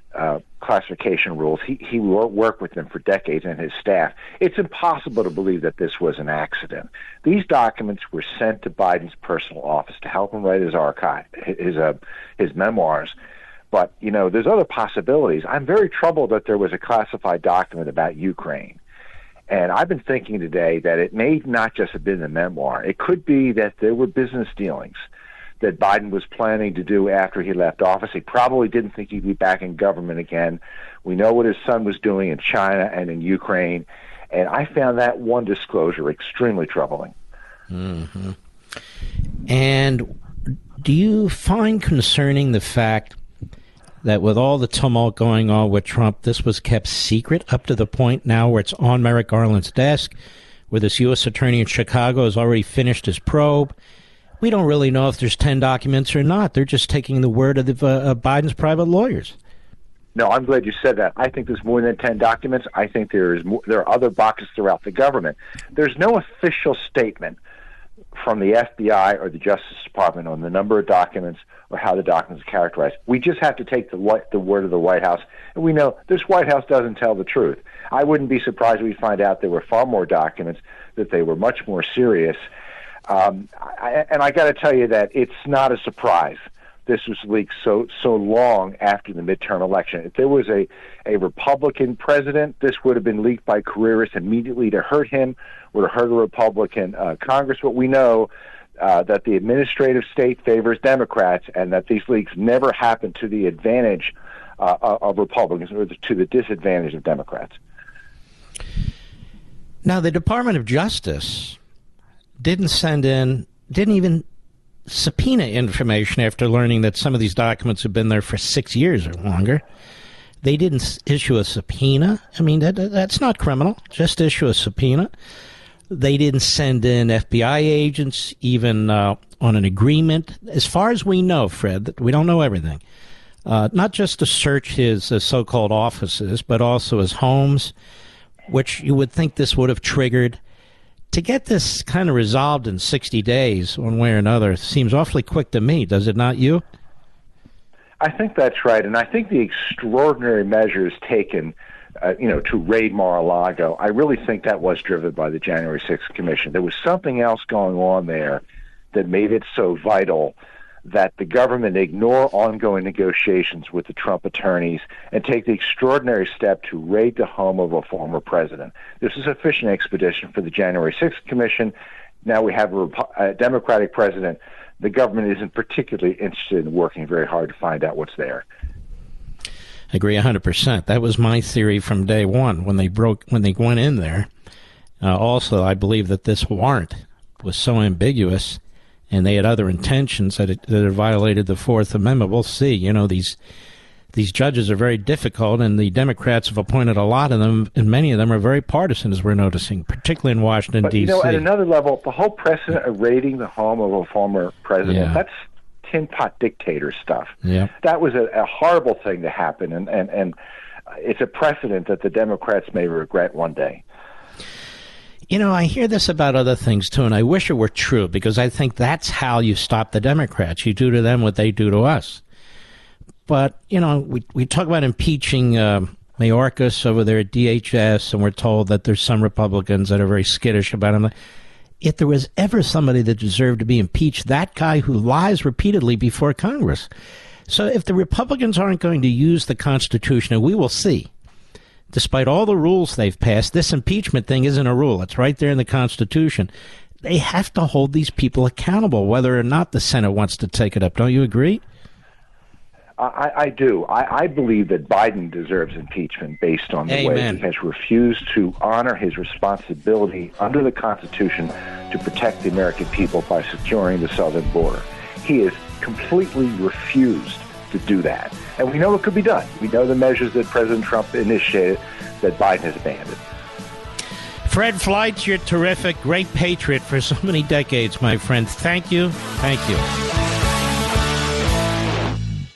uh, classification rules. He, he worked with them for decades and his staff. It's impossible to believe that this was an accident. These documents were sent to Biden's personal office to help him write his archive, his, uh, his memoirs. But, you know, there's other possibilities. I'm very troubled that there was a classified document about Ukraine. And I've been thinking today that it may not just have been a memoir. It could be that there were business dealings that Biden was planning to do after he left office. He probably didn't think he'd be back in government again. We know what his son was doing in China and in Ukraine. And I found that one disclosure extremely troubling. Mm-hmm. And do you find concerning the fact that with all the tumult going on with Trump, this was kept secret up to the point now where it's on Merrick Garland's desk, where this U S attorney in Chicago has already finished his probe? We don't really know if there's ten documents or not. They're just taking the word of, the, uh, of Biden's private lawyers. No, I'm glad you said that. I think there's more than ten documents. I think there is more, there are other boxes throughout the government. There's no official statement from the F B I or the Justice Department on the number of documents or how the documents are characterized. We just have to take the, the word of the White House, and we know this White House doesn't tell the truth. I wouldn't be surprised if we find out there were far more documents, that they were much more serious. Um, I, and I got to tell you that it's not a surprise this was leaked so so long after the midterm election. If there was a, a Republican president, this would have been leaked by careerists immediately to hurt him, would have hurt a Republican uh, Congress. But we know uh, that the administrative state favors Democrats, and that these leaks never happen to the advantage uh, of Republicans or to the disadvantage of Democrats. Now, the Department of Justice didn't send in, didn't even subpoena information after learning that some of these documents have been there for six years or longer. They didn't issue a subpoena. I mean, that, that's not criminal. Just issue a subpoena. They didn't send in F B I agents, even uh, on an agreement. As far as we know, Fred, we don't know everything. Uh, not just to search his uh, so-called offices, but also his homes, which you would think this would have triggered. To get this kind of resolved in sixty days, one way or another, seems awfully quick to me. Does it not you? I think that's right. And I think the extraordinary measures taken, uh, you know, to raid Mar-a-Lago, I really think that was driven by the January sixth Commission. There was something else going on there that made it so vital that the government ignore ongoing negotiations with the Trump attorneys and take the extraordinary step to raid the home of a former president. This is a fishing expedition for the January sixth Commission. Now we have a, a Democratic president. The government isn't particularly interested in working very hard to find out what's there. I agree one hundred percent. That was my theory from day one when they broke, when they went in there. Uh, also, I believe that this warrant was so ambiguous and they had other intentions that it, that it violated the Fourth Amendment. We'll see. You know, these these judges are very difficult, and the Democrats have appointed a lot of them, and many of them are very partisan, as we're noticing, particularly in Washington, but, D C. You know, at another level, the whole precedent of raiding the home of a former president, yeah. that's tin pot dictator stuff. Yeah. That was a, a horrible thing to happen, and, and, and it's a precedent that the Democrats may regret one day. You know, I hear this about other things, too, and I wish it were true, because I think that's how you stop the Democrats. You do to them what they do to us. But, you know, we we talk about impeaching uh, Mayorkas over there at D H S, and we're told that there's some Republicans that are very skittish about him. If there was ever somebody that deserved to be impeached, that guy who lies repeatedly before Congress. So if the Republicans aren't going to use the Constitution, and we will see, despite all the rules they've passed, this impeachment thing isn't a rule. It's right there in the Constitution. They have to hold these people accountable, whether or not the Senate wants to take it up. Don't you agree? I, I do. I, I believe that Biden deserves impeachment based on the Amen. way he has refused to honor his responsibility under the Constitution to protect the American people by securing the southern border. He has completely refused to do that. And we know it could be done. We know the measures that President Trump initiated that Biden has abandoned. Fred Fleitz, you're terrific. Great patriot for so many decades, my friend. Thank you. Thank you.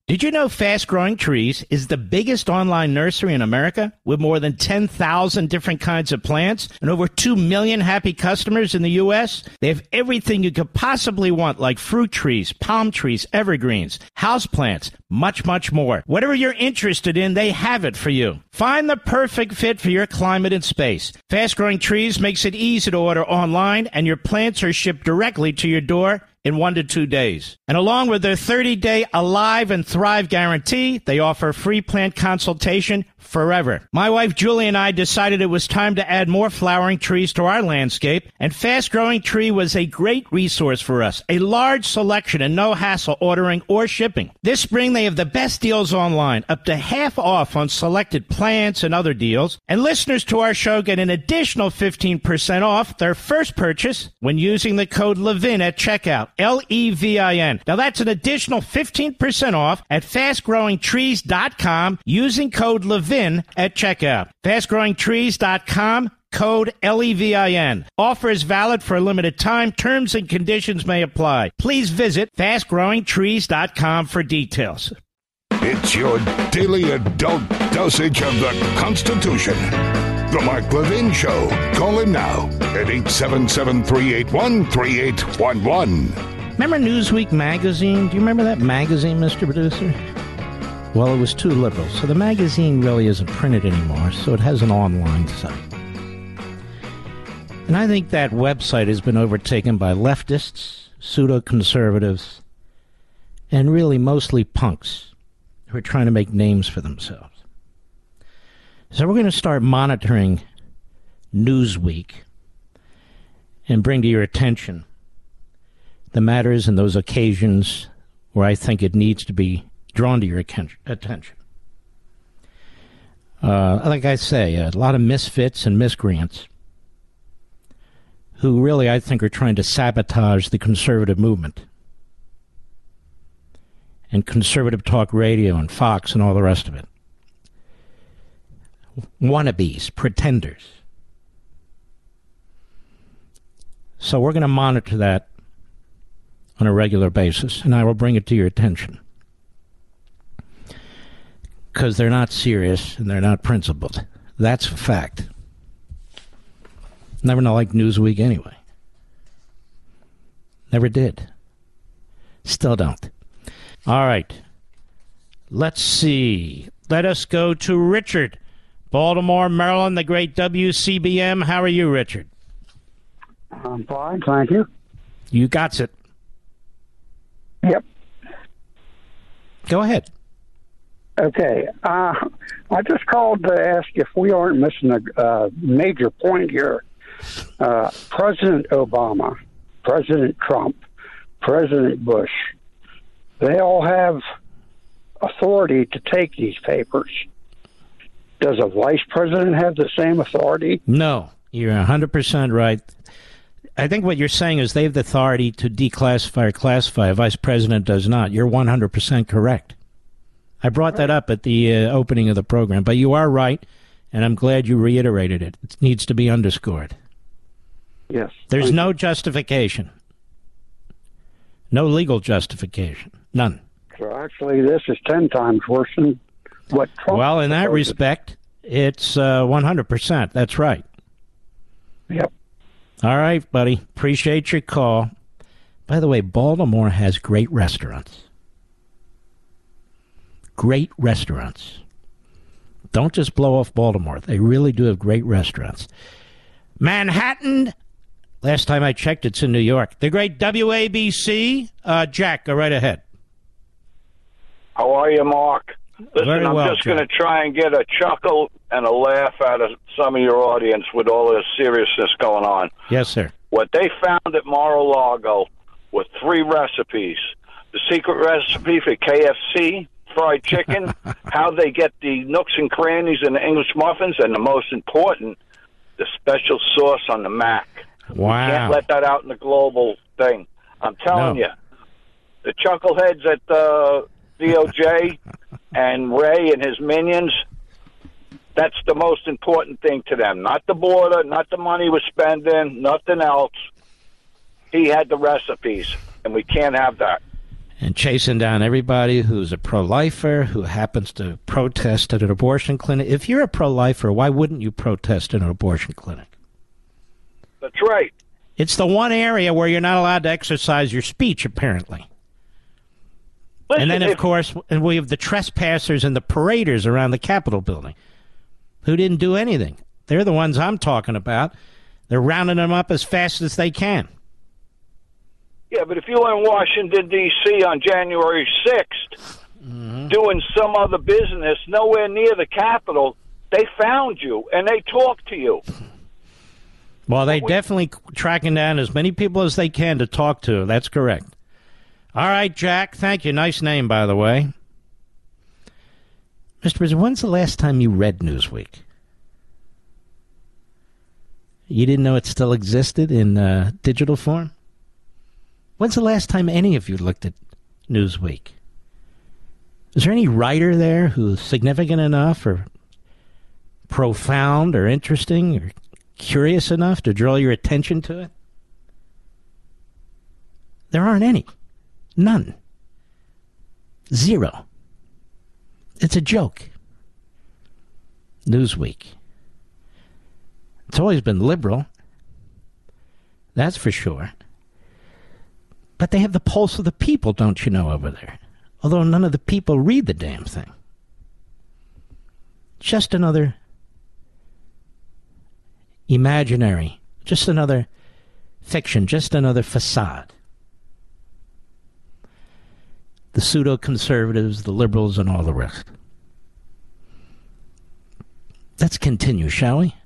Did you know Fast Growing Trees is the biggest online nursery in America with more than ten thousand different kinds of plants and over two million happy customers in the U S? They have everything you could possibly want, like fruit trees, palm trees, evergreens, houseplants, much, much more. Whatever you're interested in, they have it for you. Find the perfect fit for your climate and space. Fast Growing Trees makes it easy to order online, and your plants are shipped directly to your door in one to two days. And along with their thirty-day Alive and Thrive guarantee, they offer free plant consultation forever. My wife Julie and I decided it was time to add more flowering trees to our landscape, and Fast Growing Tree was a great resource for us. A large selection and no hassle ordering or shipping. This spring they have the best deals online, up to half off on selected plants and other deals. And listeners to our show get an additional fifteen percent off their first purchase when using the code Levin at checkout. L E V I N. Now that's an additional fifteen percent off at fast growing trees dot com using code Levin at checkout. fast growing trees dot com, code L E V I N. Offer is valid for a limited time. Terms and conditions may apply. Please visit fast growing trees dot com for details. It's your daily adult dosage of the Constitution. The Mark Levin Show. Call him now at eight seven seven, three eight one, three eight one one. Remember Newsweek magazine? Do you remember that magazine, Mister Producer? Well, it was too liberal, so the magazine really isn't printed anymore, so it has an online site. And I think that website has been overtaken by leftists, pseudo-conservatives, and really mostly punks who are trying to make names for themselves. So we're going to start monitoring Newsweek and bring to your attention the matters and those occasions where I think it needs to be drawn to your attention. Uh, like I say, a lot of misfits and miscreants who really, I think, are trying to sabotage the conservative movement and conservative talk radio and Fox and all the rest of it. Wannabes, pretenders. So we're going to monitor that on a regular basis, and I will bring it to your attention. Because they're not serious and they're not principled. That's a fact. Never not like Newsweek anyway. Never did. Still don't. All right. Let's see. Let us go to Richard. Baltimore, Maryland, the great W C B M. How are you, Richard? I'm fine, thank you. You got it. Yep. Go ahead. Okay. Uh, I just called to ask if we aren't missing a uh, major point here. Uh, President Obama, President Trump, President Bush, they all have authority to take these papers. Does a vice president have the same authority? No, you're one hundred percent right. I think what you're saying is they have the authority to declassify or classify. A vice president does not. You're one hundred percent correct. I brought that up at the uh, opening of the program, but you are right, and I'm glad you reiterated it. It needs to be underscored. Yes. There's no justification. No legal justification. None. So actually, this is ten times worse than what Trump... Well, in that respect, it's uh, one hundred percent. That's right. Yep. All right, buddy. Appreciate your call. By the way, Baltimore has great restaurants. Great restaurants. Don't just blow off Baltimore. They really do have great restaurants. Manhattan, last time I checked, it's in New York. The great W A B C. Uh, Jack, go right ahead. How are you, Mark? Listen, Very I'm well, just going to try and get a chuckle and a laugh out of some of your audience with all this seriousness going on. Yes, sir. What they found at Mar-a-Lago were three recipes. The secret recipe for K F C fried chicken, how they get the nooks and crannies in the English muffins, and the most important, the special sauce on the Mac. Wow. You can't let that out in the global thing. I'm telling No. you. The chuckleheads at the D O J and Ray and his minions, that's the most important thing to them. Not the border, not the money we're spending, nothing else. He had the recipes, and we can't have that. and chasing down everybody who's a pro-lifer, who happens to protest at an abortion clinic. If you're a pro-lifer, why wouldn't you protest at an abortion clinic? That's right. It's the one area where you're not allowed to exercise your speech, apparently. Listen, and then, of if, course, we have the trespassers and the paraders around the Capitol building who didn't do anything. They're the ones I'm talking about. They're rounding them up as fast as they can. Yeah, but if you were in Washington, D C on January sixth, mm-hmm. doing some other business nowhere near the Capitol, they found you and they talked to you. Well, they're definitely tracking down as many people as they can to talk to. That's correct. All right, Jack. Thank you. Nice name, by the way. Mister President, when's the last time you read Newsweek? You didn't know it still existed in uh, digital form? When's the last time any of you looked at Newsweek? Is there any writer there who's significant enough or profound or interesting or curious enough to draw your attention to it? There aren't any. None. Zero. It's a joke. Newsweek. It's always been liberal. That's for sure. But they have the pulse of the people, don't you know, over there. Although none of the people read the damn thing. Just another imaginary, just another fiction, just another facade. The pseudo-conservatives, the liberals, and all the rest. Let's continue, shall we?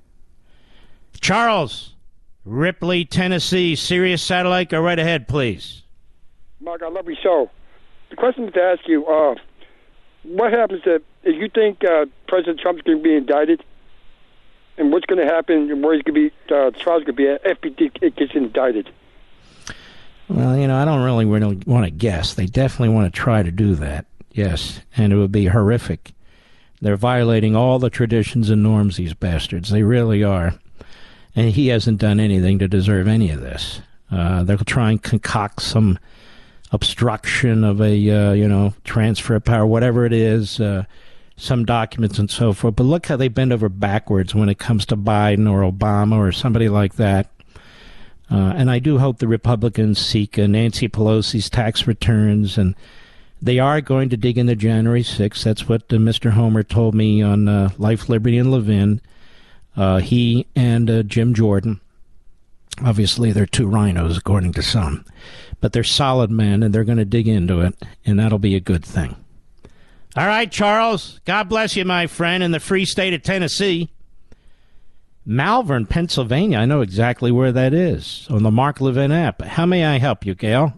Charles, Ripley, Tennessee, Sirius Satellite, go right ahead, please. Mark, I love your show. The question is to ask you, uh, what happens if, if you think uh, President Trump's going to be indicted? And what's going to happen and where he's going to be, uh, trial's going to be if he gets indicted? Well, you know, I don't really, really want to guess. They definitely want to try to do that, yes. And it would be horrific. They're violating all the traditions and norms, these bastards. They really are. And he hasn't done anything to deserve any of this. Uh, they'll try and concoct some obstruction of a, uh, you know, transfer of power, whatever it is, uh, some documents and so forth. But look how they bend over backwards when it comes to Biden or Obama or somebody like that. Uh, and I do hope the Republicans seek uh, Nancy Pelosi's tax returns, and they are going to dig into January sixth. That's what uh, Mister Homer told me on uh, Life, Liberty, and Levin. Uh, he and uh, Jim Jordan. Obviously, they're two rhinos, according to some. But they're solid men, and they're going to dig into it, and that'll be a good thing. All right, Charles. God bless you, my friend, in the free state of Tennessee. Malvern, Pennsylvania. I know exactly where that is on the Mark Levin app. How may I help you, Gail?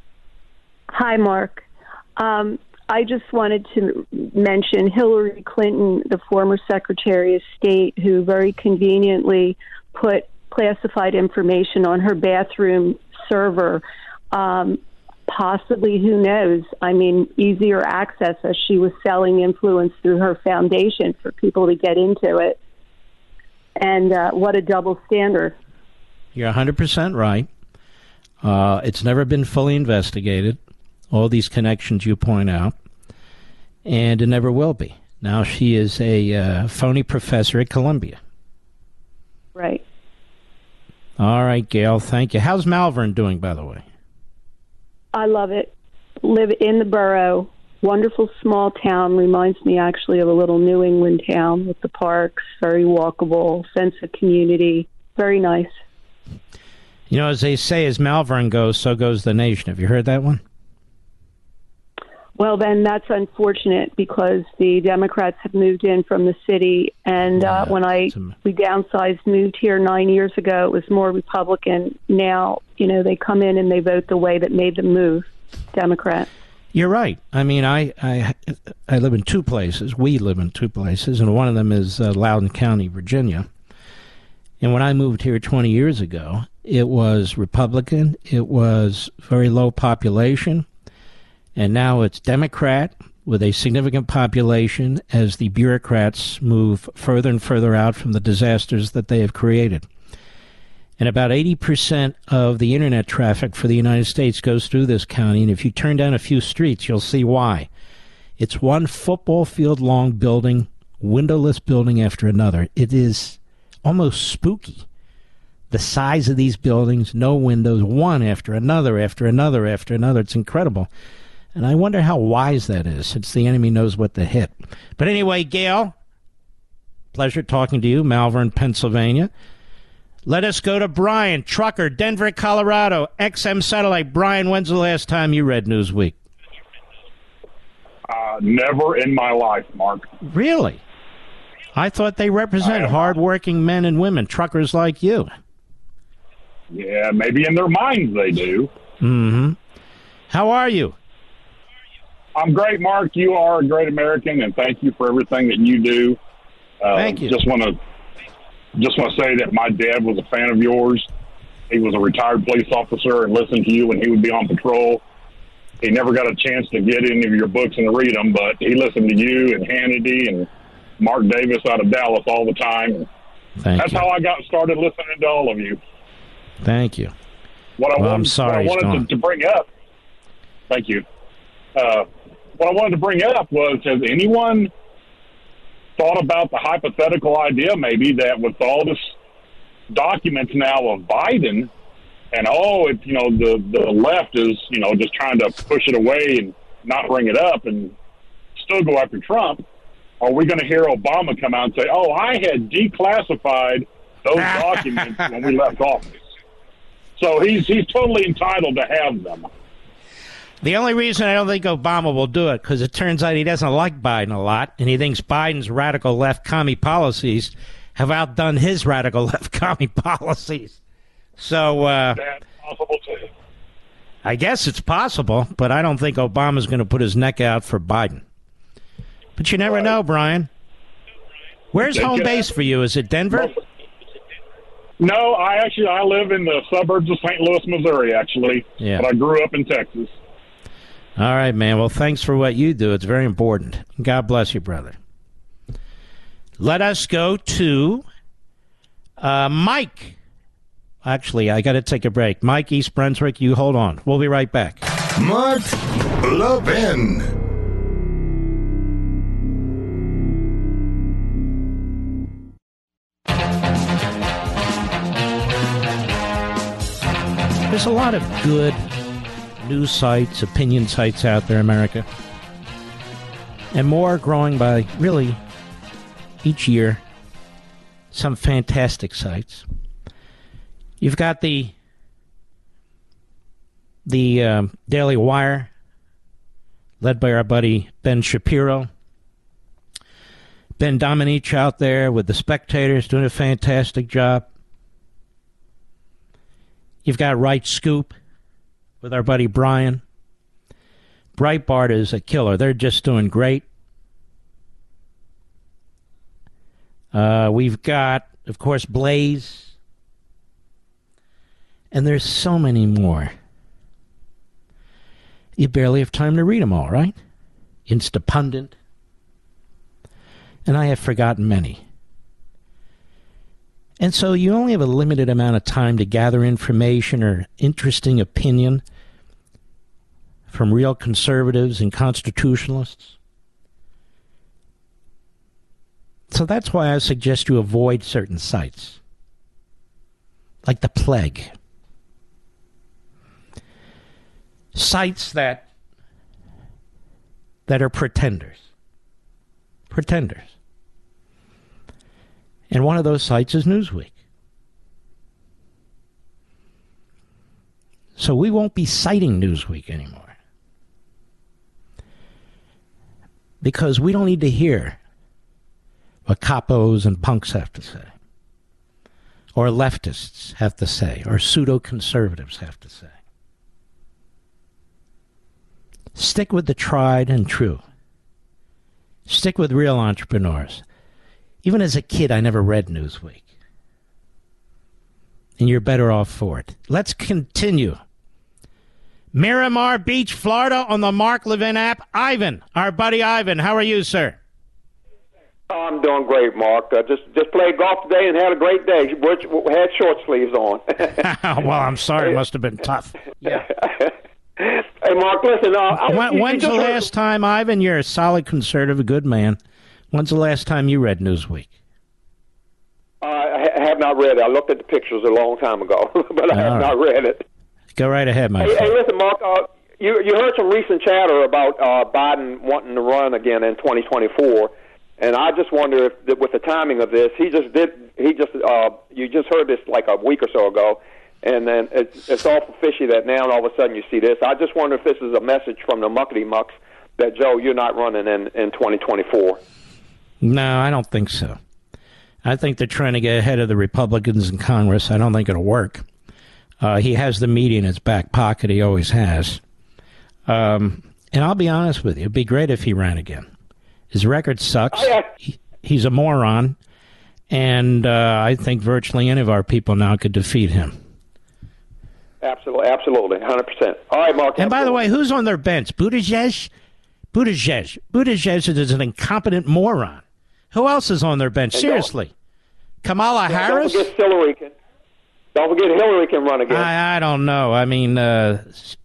Hi, Mark. Um, I just wanted to mention Hillary Clinton, the former Secretary of State, who very conveniently put classified information on her bathroom server. Um, possibly, who knows? I mean, easier access as she was selling influence through her foundation for people to get into it. And uh, what a double standard. You're one hundred percent right. Uh, it's never been fully investigated, all these connections you point out, and it never will be. Now she is a uh, phony professor at Columbia. Right. All right, Gail, thank you. How's Malvern doing, by the way? I love it. Live in the borough. Wonderful small town. Reminds me actually of a little New England town with the parks, very walkable, sense of community. Very nice. You know, as they say, as Malvern goes, so goes the nation. Have you heard that one? Well, then that's unfortunate because the Democrats have moved in from the city. And uh, when I we downsized, moved here nine years ago, it was more Republican. Now, you know, they come in and they vote the way that made them move, Democrat. You're right. I mean, I, I I live in two places. We live in two places, and one of them is uh, Loudoun County, Virginia. And when I moved here twenty years ago, it was Republican. It was very low population. And now it's Democrat with a significant population as the bureaucrats move further and further out from the disasters that they have created. And about eighty percent of the internet traffic for the United States goes through this county. And if you turn down a few streets, you'll see why. It's one football field long building, windowless building after another. It is almost spooky. The size of these buildings, no windows, one after another, after another, after another. It's incredible. And I wonder how wise that is, since the enemy knows what to hit. But anyway, Gail, pleasure talking to you, Malvern, Pennsylvania. Let us go to Brian, trucker, Denver, Colorado, X M Satellite. Brian, when's the last time you read Newsweek? Uh, never in my life, Mark. Really? I thought they represent hardworking men and women, truckers like you. Yeah, maybe in their minds they do. Mm-hmm. How are you? I'm great, Mark. You are a great American, and thank you for everything that you do. Uh, thank you. Just want to just want to say that my dad was a fan of yours. He was a retired police officer and listened to you when he would be on patrol. He never got a chance to get any of your books and read them, but he listened to you and Hannity and Mark Davis out of Dallas all the time. Thank That's you. how I got started listening to all of you. Thank you. What I well, wanted, I'm sorry what I wanted to, to bring up, thank you. Uh, what I wanted to bring up was, has anyone thought about the hypothetical idea maybe that with all this documents now of Biden and, oh, it, you know, the, the left is, you know, just trying to push it away and not bring it up and still go after Trump, are we going to hear Obama come out and say, oh, I had declassified those documents when we left office? So he's he's totally entitled to have them. The only reason I don't think Obama will do it, because it turns out he doesn't like Biden a lot, and he thinks Biden's radical left commie policies have outdone his radical left commie policies. So uh, That's possible too. I guess it's possible, but I don't think Obama's going to put his neck out for Biden. But you never right. know, Brian. Where's home base for you? Is it Denver? No, I actually I live in the suburbs of Saint Louis, Missouri, actually. Yeah. But I grew up in Texas. All right, man. Well, thanks for what you do. It's very important. God bless you, brother. Let us go to uh, Mike. Actually, I got to take a break. Mike, East Brunswick, you hold on. We'll be right back. Mark Levin. There's a lot of good news sites, opinion sites out there in America. And more growing by, really, each year. Some fantastic sites. You've got the the um, Daily Wire, led by our buddy Ben Shapiro. Ben Domenech out there with the Spectators doing a fantastic job. You've got Right Scoop with our buddy Brian. Breitbart is a killer. They're just doing great. Uh, we've got, of course, Blaze. And there's so many more. You barely have time to read them all, right? Instapundit. And I have forgotten many. And so you only have a limited amount of time to gather information or interesting opinion from real conservatives and constitutionalists. So that's why I suggest you avoid certain sites, like the Plague. Sites that that are pretenders. Pretenders. And one of those sites is Newsweek. So we won't be citing Newsweek anymore. Because we don't need to hear what capos and punks have to say. Or leftists have to say. Or pseudo-conservatives have to say. Stick with the tried and true. Stick with real entrepreneurs. Even as a kid, I never read Newsweek. And you're better off for it. Let's continue. Miramar Beach, Florida, on the Mark Levin app. Ivan, our buddy Ivan. How are you, sir? Oh, I'm doing great, Mark. Uh, just just played golf today and had a great day. Which had short sleeves on. Well, I'm sorry. It must have been tough. Yeah. Hey, Mark, listen. Uh, I, when, you, when's you the heard, last time, Ivan? You're a solid conservative, a good man. When's the last time you read Newsweek? Uh, I ha- have not read it. I looked at the pictures a long time ago, but I have All not read it. Go right ahead, my Hey, friend. hey listen, Mark. Uh, you you heard some recent chatter about uh, Biden wanting to run again in twenty twenty-four. And I just wonder if, that with the timing of this, he just did. He just. Uh, you just heard this like a week or so ago, and then it's, it's awful fishy that now and all of a sudden you see this. I just wonder if this is a message from the muckety mucks that Joe, you're not running in in twenty twenty-four. No, I don't think so. I think they're trying to get ahead of the Republicans in Congress. I don't think it'll work. Uh, he has the media in his back pocket. He always has. Um, and I'll be honest with you, it'd be great if he ran again. His record sucks. He, he's a moron. And uh, I think virtually any of our people now could defeat him. Absolutely, absolutely, one hundred percent. All right, Mark. And by the way, who's on their bench? Buttigieg? Buttigieg. Buttigieg is an incompetent moron. Who else is on their bench? And Seriously. Kamala don't, Harris? Don't forget Hillary can. Don't forget Hillary can run again. I, I don't know. I mean, uh,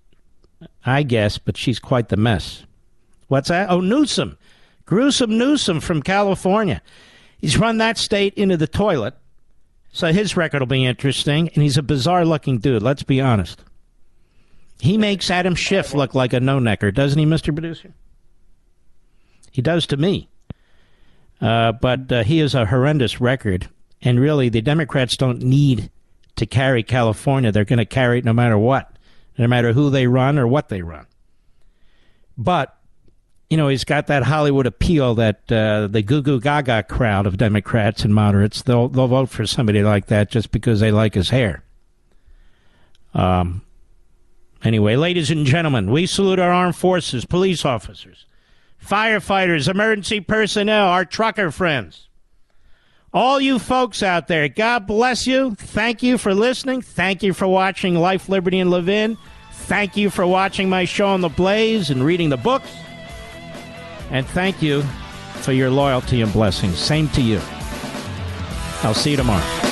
I guess, but she's quite the mess. What's that? Oh, Newsom. Gruesome Newsom from California. He's run that state into the toilet, so his record will be interesting, and he's a bizarre-looking dude, let's be honest. He makes Adam Schiff look like a no-necker, doesn't he, Mister Producer? He does to me. Uh, but uh, he has a horrendous record, and really, the Democrats don't need to carry California. They're going to carry it no matter what, no matter who they run or what they run. But you know, he's got that Hollywood appeal that uh, the goo-goo gaga crowd of Democrats and moderates, they'll they'll vote for somebody like that just because they like his hair. Um. Anyway, ladies and gentlemen, we salute our armed forces, police officers, firefighters, emergency personnel, our trucker friends. All you folks out there, God bless you. Thank you for listening. Thank you for watching Life, Liberty, and Levin. Thank you for watching my show on the Blaze and reading the books. And thank you for your loyalty and blessings. Same to you. I'll see you tomorrow.